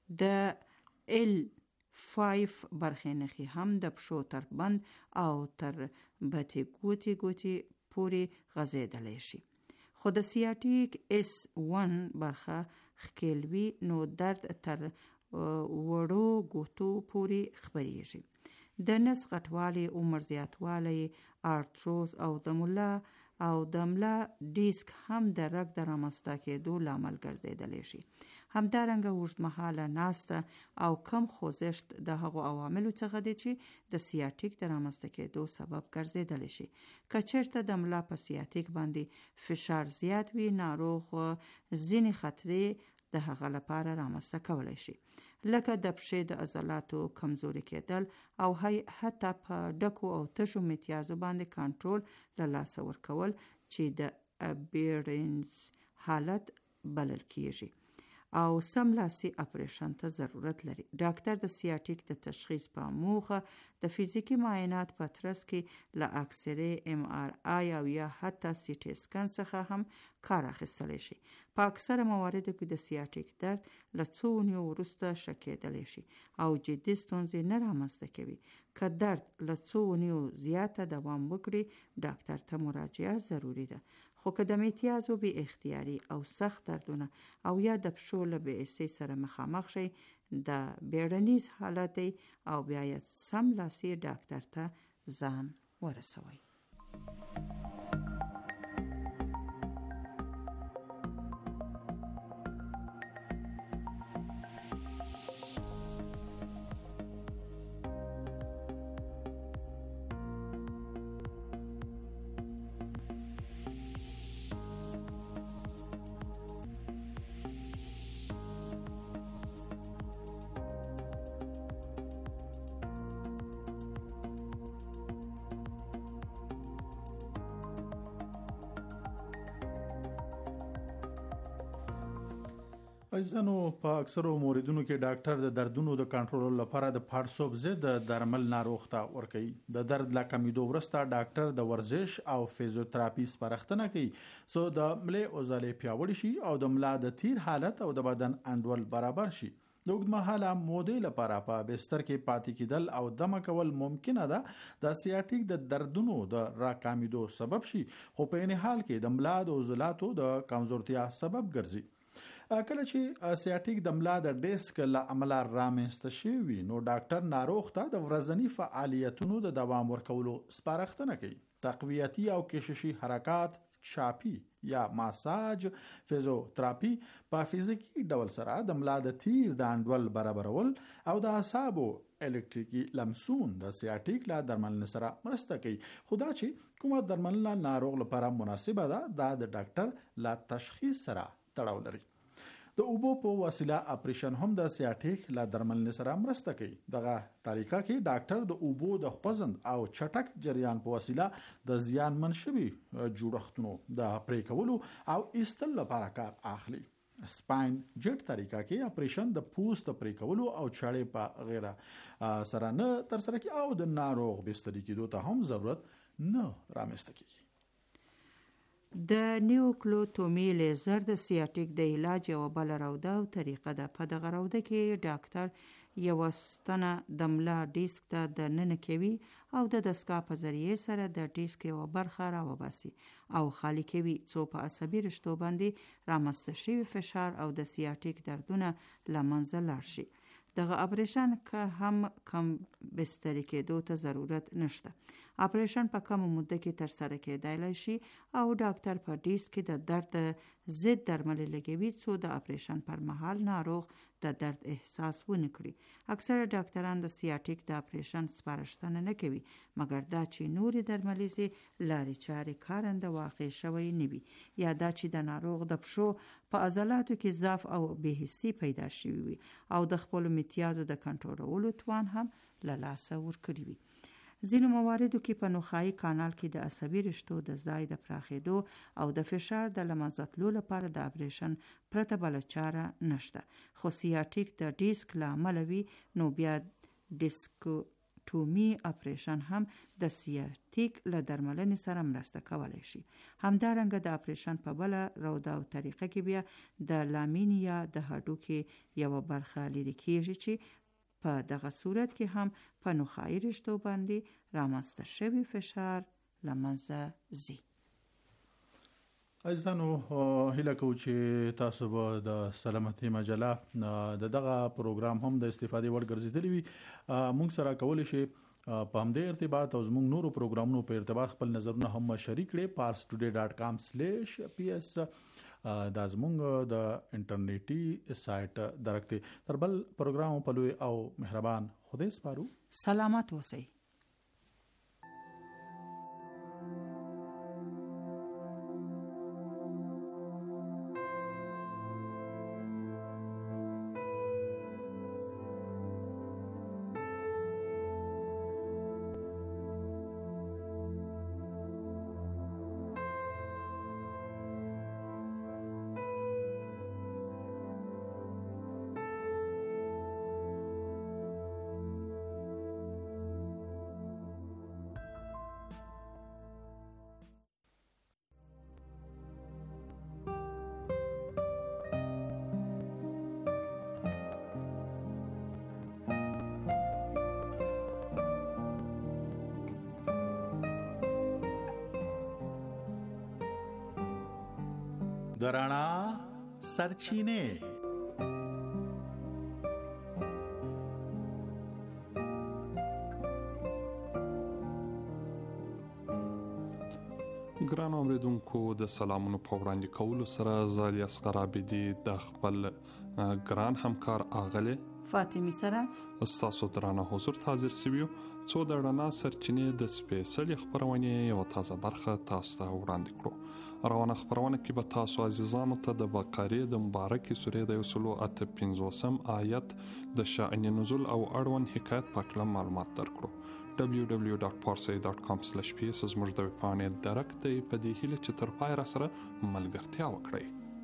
د ال فایف برخې نښې هم د پښو تر بند او تر بتې ګوتې ګوتې پورې غځېدلی شي. خو د سیاټیک اس ون برخه ښکیلوي نو درد تر وړو ګوتو پورې خپریږي. د نس غټوالی، عمر زیاتوالی، آرتروز او د ملا او د ملا ډیسک هم د رګ د رامنځته کېدو لامل ګرځېدلی شي. همدارنګه اوږدمهاله ناسته او کم خوځښت د هغو عواملو څخه دي چې د سیاټیک د رامنځته کېدو سبب ګرځېدلی شي. که چېرته د ملا په سیاټیک باندې فشار زیات وي، ناروغ ځینې خطرې د هغه لپاره رامنځته کولی شي، لکه د پښې د عضلاتو کمزوري کېدل او حتی په ډکو او تشو متیازو باندې کنټرول له لاسه ورکول چې د ابیرنس حالت بلل کیږي او سملاسي اپریشن ته ضرورت لري. ډاکټر د سیاټیک د تشخیص په موخه د فزیکی معاینات په ترڅ کې له اکسرې، ام آر آی او یا حتی سی ټي سکن څخه هم کار اخیستلی شي. په اکثره مواردو کې د سیاټیک درد له څو اونیو وروسته ښه کېدلی شي او جدي ستونزې نه رامنځته کوي. که درد له څو اونیو زیاته دوام وکړي، ډاکټر ته مراجعه ضروري ده. خو که د میتیازو بی اختیاري او سخت دردونه او یا د پښو له بې حسۍ سره مخامخ شي، د بیړنیز حالت دی او بیا یې سملاسي ډاکټر ته ځان ورسوئ. ایزانو په اکثرو موردونو کې ډاکټر د دردونو د کنټرول لپاره د پړسوب ضد درمل ناروغ ته ورکوي. د درد لا کمیدو وروسته ډاکټر د ورزش او فزیوتراپي سپارښتنه کوي څو د ملې عضلې پیاوړې شي او د ملا د تیر حالت او د بدن انډول برابر شي. د اوږدمهاله مودې لپاره په بستر کې پاتې کېدل او دمه کول ممکنه ده د سیاټیک د دردونو د راکامیدو سبب شي، خو په عین حال کې د ملا د عضلاتو د کمزورتیا سبب ګرځي. کله چې سیاټیک د ملا د ډیسک له امله رامنځته شوي نو ډاکټر ناروغ ته د ورځني فعالیتونو د دوام ورکولو سپارښتنه کوي. تقویتي او کششي حرکات، چاپی یا ماساج، فزیوتراپي په فزیکی ډول سره د ملا د تیر د انډول برابرول او د اعصابو الکتریکي لمسون د سیاټیک له درملنې سره مرسته کوي. خدا چې کومه درملنه ناروغ لپاره مناسبه ده دا د ډاکټر له تشخیص سره تړاو لري. د اوبو په وسیله اپریشن هم د سیاټیک له درملنې سره مرسته کوي. دغه طریقه کې ډاکټر د اوبو د خوځند او چټک جریان په وسیله د زیانمن شوي جوړښتونو د پرې کولو او ایستل لپاره کار اخلي. سپاین جټ طریقه کې اپریشن د پوست پرې کولو او چاړې په غیره سره نه تر سره کی او د ناروغ بستري کېدو ته هم ضرورت نه رامنځته کیږي. د نیوکلوټومي لیزر د سیاټیک د علاج یوه بله روده او طریقه ده. په دغه روده کې ډاکټر یو ستنه د ملا ډیسک ته د ننه کوي او د دستګاه په ذریعه سره د ډیسک یو برخه راوباسي او خالی کوي څو په عصبي رشتو باندې رامنځته شوي فشار او د سیاټیک دردونه له منځه لاړ شي. دغه اپریشن که هم کم بستری کېدو ته ضرورت نشته. اپریشن په کم مدته کې تر سره کېدای شي او ډاکټر په ډیسک کې د درد ضد درمل لګوي څو د اپریشن پر مهال ناروغ د درد احساس ونه کړي. اکثره ډاکټران د سیاټیک د اپریشن سپارښتنه نه کوي مګر دا چې نورې درملیزې لارې چارې کارنده واقع شوی نه وي یا دا چې د ناروغ د پښو په عضلاتو کې ضعف او بېحسي پیدا شوي وي او د خپلو امتیازو د کنټرولولو توان هم له لاسه ورکړي وي. ځینو مواردو کې په نخاعي کانال کې د عصبي رشتو د ځای د پراخېدو او د فشار د له منځه تلو لپاره د اپریشن پرته بله چاره نشته. خو سیاټیک د ډیسک له امله وي نو بیا ډیسکوټومي اپریشن هم د سیاټیک له درملنې سره مرسته کولی شي. همدارنګه د اپریشن په بله روده او طریقه کې بیا د لامینیا د هډوکي یوه برخه لرې کیږي چې په دغه صورت کې هم په نخاعي رشتو باندې رامنځته شوی فشار له منځه ځي. عزیزانو هیله کوو چې تاسو به د سلامتي مجله د دغه پروګرام هم د استفادې وړ ګرځېدلی وي. موږ سره کولی شئ په همدې ارتباط او زموږ نورو پروګرامونو په ارتباط خپل نظرونه هم شریک کړئ. پارس ټوډے ډاټ کام سلیش پی اس دا زموږ د انټرنیټي سایټ درکته. تر بل پروګرام په لوی او مهربان خدای سپارو. سلامت اوسئ. د رڼا سرچینې. ګران اوریدونکو د سلامونو په وړاندې کولو سره زالی اصغر عابدي د خپل ګران همکار اغله فاطمی سره استاسو درانه حضور حاضر سویو څو د رڼا سرچینې د سپیشل خبرونه یو تازه برخه تاسو ته وړاندې کړو. روانه خبرونه کې به تاسو عزیزانو ته د بقره د مبارکې سورې د یوسلو اته پنځوسم آیت د شأن نزول او اړوند حکایت په اړه معلومات درکړو. دبلیو دبلیو ډاټ پارسی ډاټ کام سلیش پی اس زموږ د ویبپاڼې درک دی. په دې هیله چې تر پای را سره ملګرتیا وکړئ.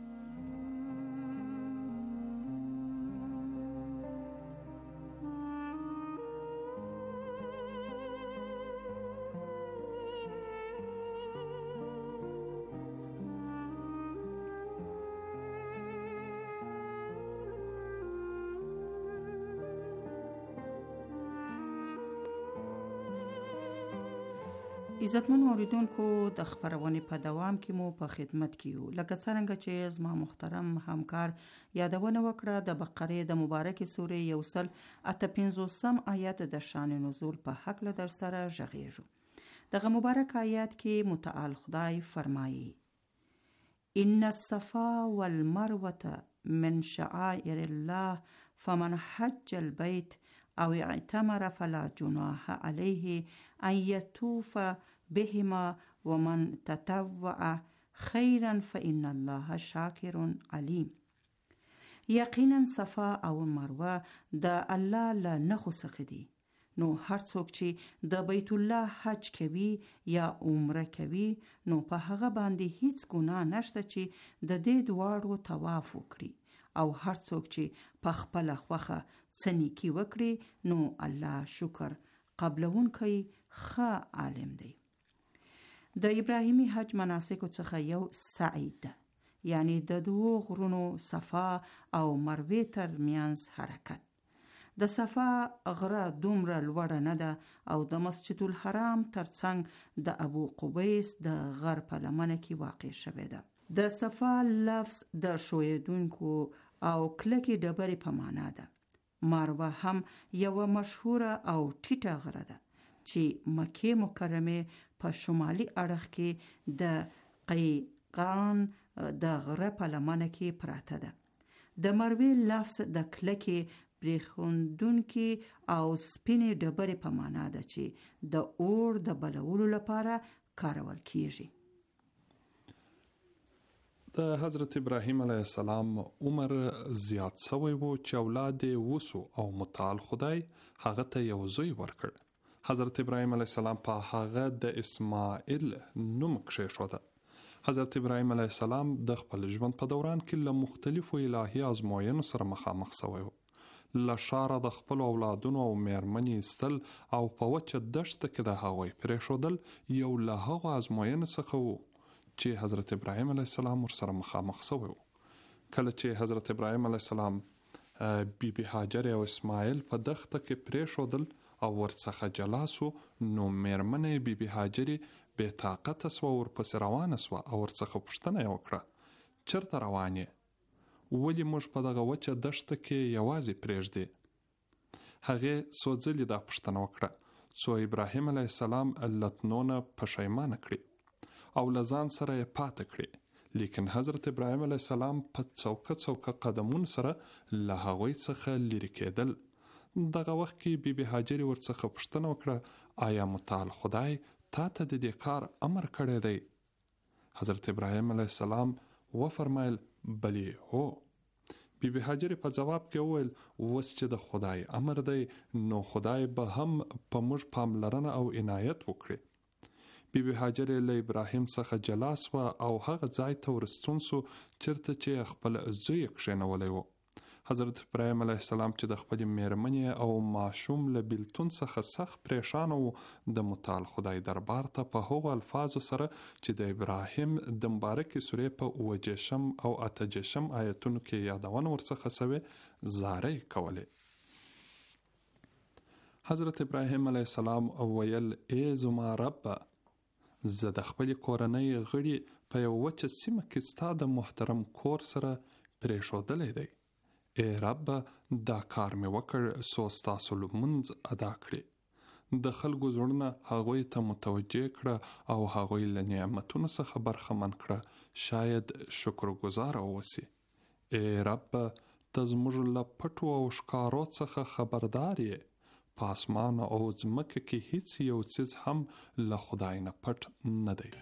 عزتمن اوریدونکو د خبرونې په دوام کې مو په خدمت کې یو. لکه څنګه چې زما محترم همکار یادونه وکړه د بقره د مبارکې سورې یوسل اته پنځوسم آیت د شان نزول په حق له در سره ژغېږو. دغه مبارک آیات کې متعال خدای فرمایي: ان الصفا والمروه من شعائر الله فمن حج البيت او اعتمر فلا جناح عليه ان يطوف بهما ومن تطوع خيرا فإن الله شاكر عليم. یقینا صفا او مروه د الله له نخو څخه دي، نو هر څوک چې د بیت الله حج کوي یا عمره کوي نو په هغه باندې هیڅ ګناه نشته چې د دې دواړو طواف وکړي، او هر څوک چې په خپل خوخه څه نیکی وکړي نو الله شکر قبلونکی ښه عالم دی. د ابراهیمی حج مناسکو څخه یو سعی ده، یعنی د دوو غرونو صفا او مروه تر میانس حرکت. د صفا غره دومره لوړه نه ده او د مسجد الحرام ترڅنګ د ابو قبیس د غر په لمنه کې واقع شوې ده. د صفا لفظ د شویدونکو او کلکې ډبرې په معنا ده. مروه هم یو مشهوره او ټیټه غره ده چې مکه مکرمه په شمالي اړخ کې د قیقان د غره په لمنه کې پراته ده. د مروه لفظ د کلکې برېښوندونکي او سپینې ډبرې په معنا ده چې د اور د بلولو لپاره کارول کیږي. د حضرت ابراهیم علیه السلام عمر زیات شوی و چې اولاد وسو او متعال خدای هغه ته یو زوی ورکړ. حضرت ابراهیم علیه السلام په هغه د اسماعیل نوم کېښود. حضرت ابراهیم علیه السلام د خپل ژوند په دوران کې له مختلفو الهي ازموینو سره مخامخ شوی و. له شاره د خپل اولادونو او میرمنې ایستل او په وچه دښته کې د هغوی پرېښودل یو له هغو ازموینو څخه و چې حضرت ابراهیم علیه السلام ورسره مخامخ شوی و. کله چې حضرت ابراهیم علیه السلام بی بی هاجر او اسماعیل په دښته کې پرېښودل او ورڅخه جلا سو، نو میرمنې بی بی هاجر بې طاقته سوه، ورپسې روانه سوه او ورڅخه پوښتنه یې وکړه، چېرته روان یې؟ ولې موږ په دغه وچه دښته کې یوازې پرېږدې؟ هغې څو ځلې دا پوښتنه وکړه څو ابراهیم علیه السلام له تنو نه پښیمانه کړي او له ځان سره یې پاته کړي. لیکن حضرت ابراهیم علیه السلام په څوکه څوکه قدمونو سره له هغوی څخه لرې کېدل. دغه وخت کې بی بی هاجر ورڅخه پوښتنه وکړه، آیا متعال خدای تا ته د دې کار امر کړی دی؟ حضرت ابراهیم علیه السلام وفرمایل، بلې هو. بی بی هاجر په جواب کې وویل، اوس چې د خدای امر دی نو خدای به هم په موږ پاملرنه او عنایت وکړي. بی بی هاجر له ابراهیم څخه جلا سوه او هغه ځای ته ورستون سو چېرته چې خپل زوی یې کښېنولی و. حضرت ابراهیم علیه السلام چې د خپلې میرمنې او ماشوم له بیلتون څخه سخت پریشانه و، د متعال خدای دربار ته په هغو الفاظو سره چې د ابراهیم د مبارکې سورې په اووه دېرشم او اته دېرشم آیتونو کې یادونه ورڅخه سوې زارۍ کولې. حضرت ابراهیم علیه السلام ویل، ای زما ربه، زه د خپلې کورنۍ غړي په یو وچه سیمه کې ستا د محترم کور سره پرېښودلی دی. ای رب، دا کار مې وکړ څو ستاسو لمونځ ادا کړي، د خلکو زړونه هغوی ته متوجه کړه او هغوی له نعمتونو څخه برخمن کړه، شاید شکرګزار اوسي. ای رب، ته زموږ له پټو او ښکارو څخه خبردار یې. په اسمان او ځمکه کې هیڅ یو څیز هم له خدای نه پټ نه دی.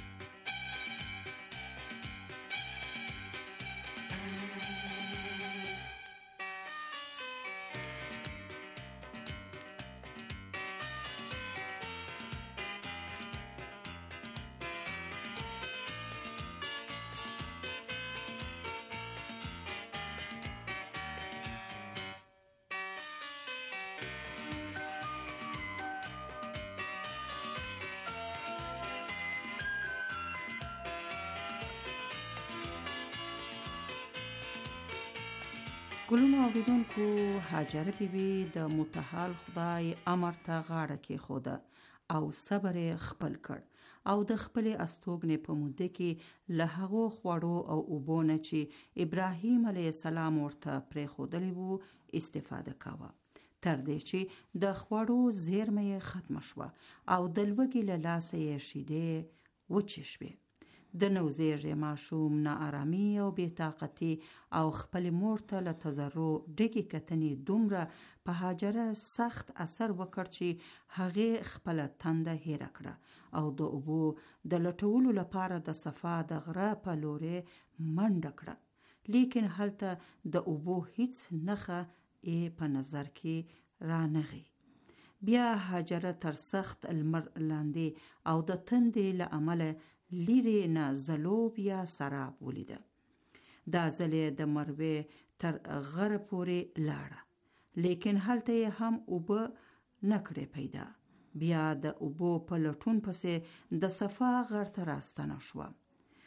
ګلونو اوریدونکو، هاجر بیبي د متعال خدای امر ته غاړه کېښوده او صبر یې خپل کړ او د خپلې استوګنې په موده کې له هغو خوړو او اوبو نه چې ابراهیم علیه السلام ورته پرېښودلی وو استفاده کاوه، تر دې چې د خوړو زیرمه یې ختمه شوه او د لوږې له لاسه یې شیدې وچې شوې. د نوزیږي ماشوم ناارامي او بېطاقتي او خپل مور ته له تضرع ډکې کتنې دومره په هاجره سخت اثر وکړ چې هغې خپله تنده هیره کړه او د اوبو د لټولو لپاره د صفا د غره په لورې منډه کړه، لیکن هلته د اوبو هیڅ نښه یې په نظر کې رانغی. بیا هاجره تر سخت لمر لاندې او د تندې له امله لیری نه زلوب یا سراب ولیده. دا ځلې د مروې تر غره پورې لاړه، لیکن هلته یې هم اوبه نکړې پیدا. بیا د اوبو په لټون پسې د صفا غر ته راستنه شوه.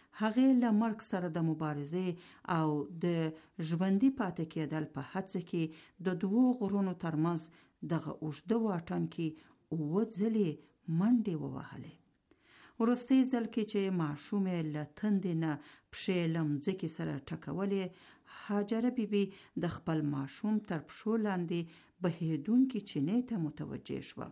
هغې له مرګ سره د مبارزې او د ژوندي پاتې کېدل په هڅه کې د دوو غرونو ترمنځ دغه اوږده واټن کې اووه ځلې منډې ووهلې. وروستی ځل کې چې ماشومې له تندې نه پښې له مځکې سره ټکولې، هاجره بیبي د خپل ماشوم تر پښو لاندې بهیدونکې چینې ته متوجه شوه.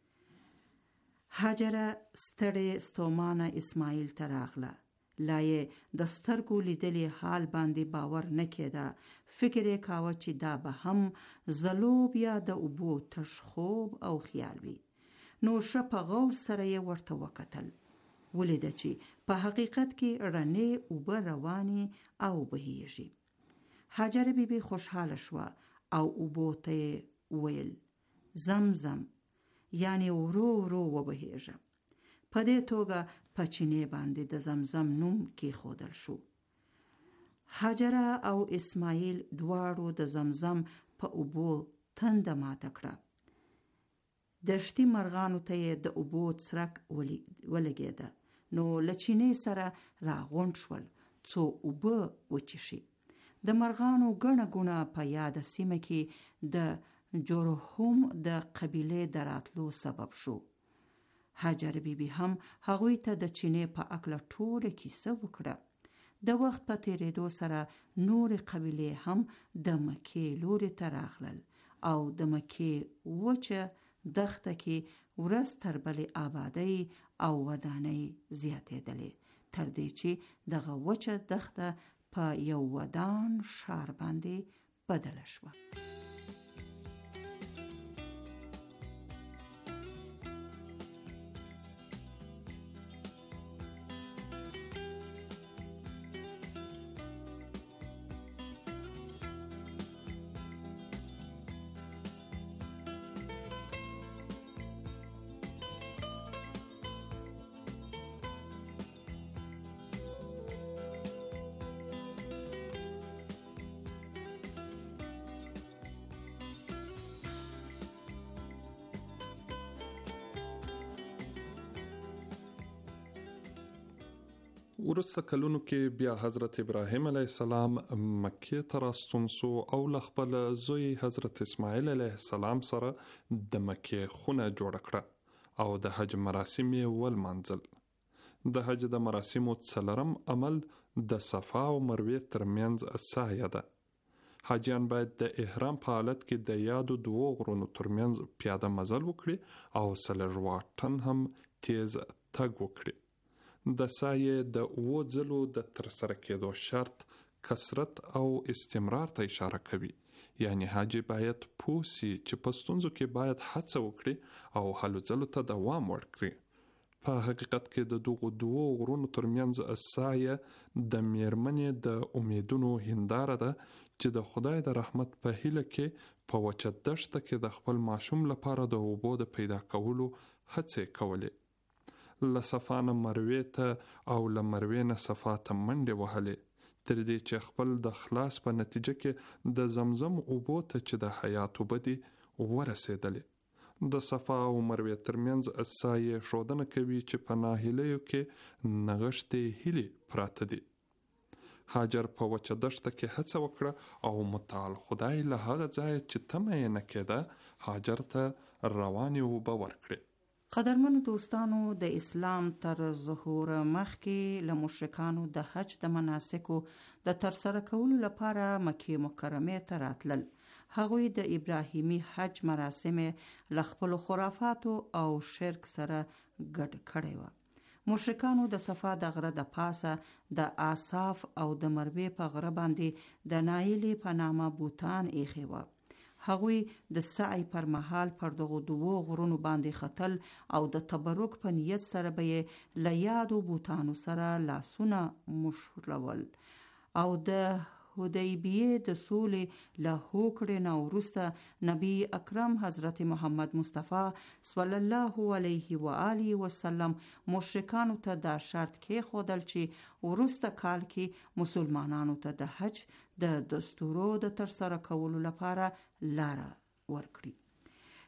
هاجره ستړې ستومانه اسماعیل ته راغله. لا یې د سترګو لیدلې حال باندې باور نه کېده. فکر یې کاوه چې دا به هم ځلوب یا د اوبو تش خوب او خیال وي. نو ښه په غور سره یې ورته وکتل. ولیده چې په حقیقت کې رڼې اوبه روانې او بهیږي. هاجره بیبي خوشحاله شوه او اوبو ته یې وویل زمزم، یعنی ورو ورو وبهیږه. په دې توګه په چینې باندې د زمزم نوم کېښودل شو. هاجره او اسماعیل دواړو د زمزم په اوبو تنده ماته کړه. دشتي مرغانو ته یې د اوبو څرک ولګېده، نو له چینې سره راغونډ شول څو اوبه وچیښي. د مرغانو ګڼه ګوڼه په یاده سیمه کې د جورهم د قبیلې د راتلو سبب شو. هاجره بیبي هم هغوی ته د چینې په هکله ټوله کیسه وکړه. د وخت په تیریدو سره نورې قبیلې هم د مکې لوري ته راغلل او د مکې وچه دښته کې ورځ تر بلې آبادۍ او ودانۍ زیاتېدلې، تر دې چې دغه وچه دښته په یو ودان ښار باندې بدله شوه. وروسته کلونو کې بیا حضرت ابراهیم علیه السلام مکې ته راستون سو او له خپل زوی حضرت اسماعیل علیه السلام سره د مکې خونه جوړه کړه او د حج مراسم یې ولمانځل. د حج د مراسمو څلورم عمل د صفا او مروې ترمنځ سعی ده. حاجیان باید د احرام په حالت کې د یادو دوو غرونو ترمنځ پیاده مزل وکړي او څلور واټن هم تیز تګ وکړي. د سعی د اوو ځلو د ترسره کېدو شرط کثرت او استمرار ته اشاره کوي، یعنی حاجی باید پوه سي چې په ستونزو کې باید هڅه وکړي او هلو ځلو ته دوام ورکړي. په حقیقت کې د دغو دوو غرونو ترمنځ سعی د میرمنې د امیدونو هنداره ده چې د خدای د رحمت په هیله کې په وچه دښته کې د خپل ماشوم لپاره د اوبو د پیدا کولو هڅې کولې. له صفا نه مروې ته او له مروې نه صفا ته منډې وهلې، تر دې چې خپل د خلاص په نتیجه کې د زمزم اوبو ته چې د حیات اوبه دي ورسېدلې. د صفا او مروې ترمنځ سعی ښودنه کوي چې په ناهیلیو کې نغښتې هیلې پراته دي. هاجر په وچه دښته کې هڅه وکړه او متعال خدای له هغه ځایه چې تمه یې نه کېده هاجر ته روانې اوبه ورکړې. قدرمنو دوستانو، د اسلام تر ظهور مخکې له مشرکانو د حج د مناسکو د ترسره کولو لپاره مکې مکرمې ته راتلل. هغوی د ابراهیمی حج مراسم له خپلو خرافاتو او شرک سره ګډ کړی و. مشرکانو د صفا د غره د پاسه د آصاف او د مروې په غره باندې د نایلې په نامه بوتان ایښی و. هغوی د سعی پر مهال پر دغو دوو غرونو باندې ختل او د تبرک په نیت سره به یې له یادو بوتانو سره لاسونه مشلول او د حدیبیې د سولې له هوکړې نه وروسته نبی اکرم حضرت محمد مصطفی صلی الله علیه و آله وسلم مشرکانو ته دا شرط کېښودل چې وروسته کال کې مسلمانانو ته د حج د دستورو د ترسره کولو لپاره لاره ورکړي.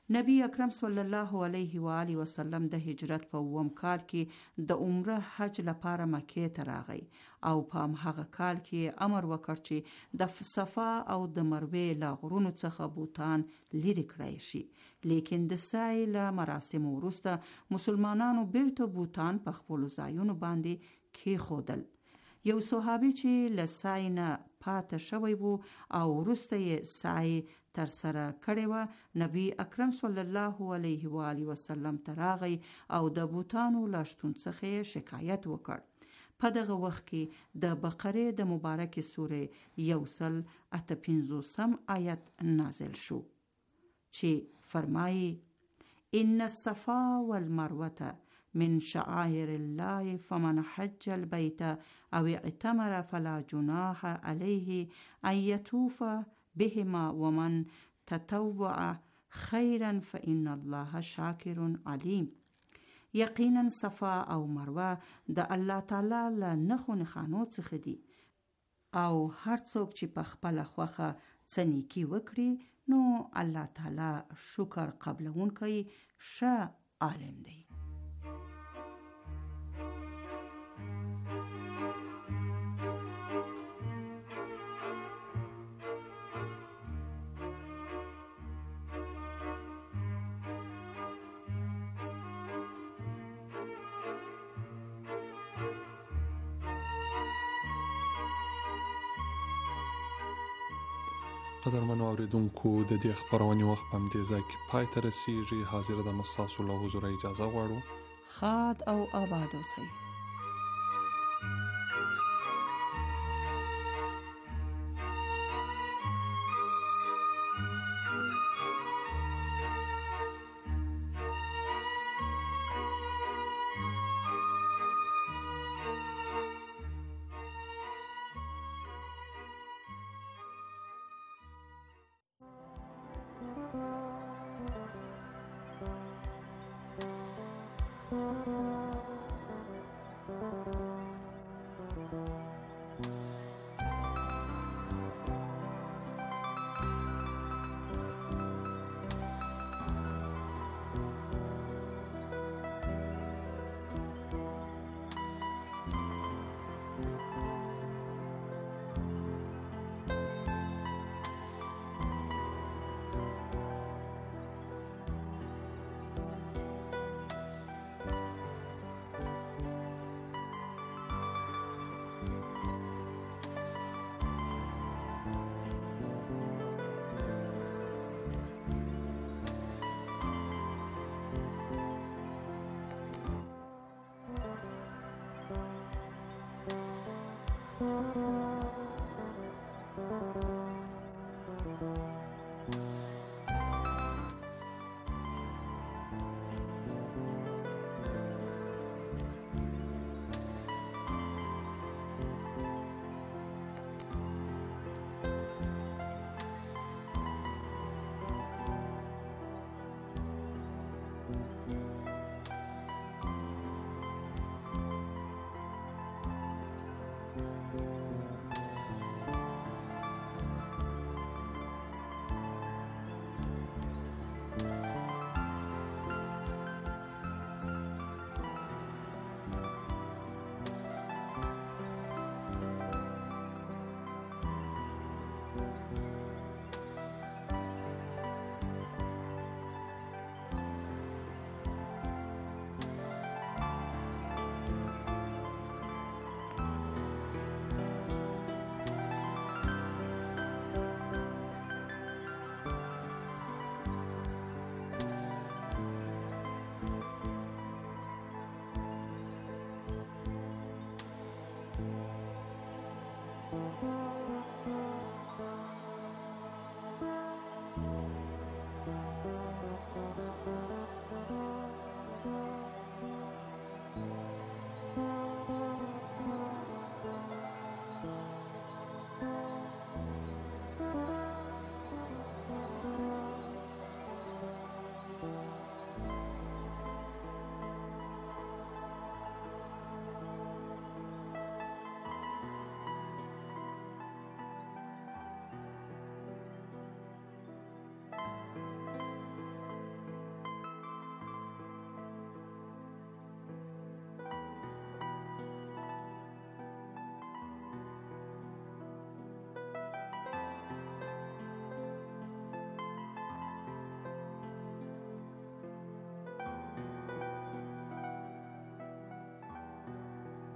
نبی اکرم صلی الله علیه و آله وسلم د هجرت په اووم کال کې د عمره حج لپاره مکې ته راغی او په همغه کال کې امر وکړ چې د صفا او د مروې له غرونو څخه بوتان لرې کړای شي. لیکن د سعی له مراسمو وروسته مسلمانانو بیرته بوتان په خپلو ځایونو باندې کېښودل. یو صحابي چې له سعی نه پاته شوی وو او وروسته یې سعی تر سره کړې وه، نبی اکرم صلی الله علیه و آله وسلم ته راغی او د بوتانو له شتون څخه یې شکایت وکړ. په دغه وخت کې د بقرې د مبارکې سورې یو سل اته پنځوسم آیت نازل شو چې فرمایي: ان الصفا والمروة من شعائر الله فمن حج البيت او اعتمر فلا جناح عليه ان يطوف بهما ومن تطوع خيرا فإن الله شاكر عليم. یقینا صفا او مروه د الله تعالی له نښو نښانو څخه دي او هر څوک چې په خپله خوښه څه نیکي وکړي نو الله تعالی شکر قبلونکی ښه عالم دی. قدرمنو اوریدونکو، د دې خپرونې وخت په همدې ځای کې پای ته رسیږي. حاضر د مساسو له حضوره اجازه غواړو. خاد او آباد اوسئ.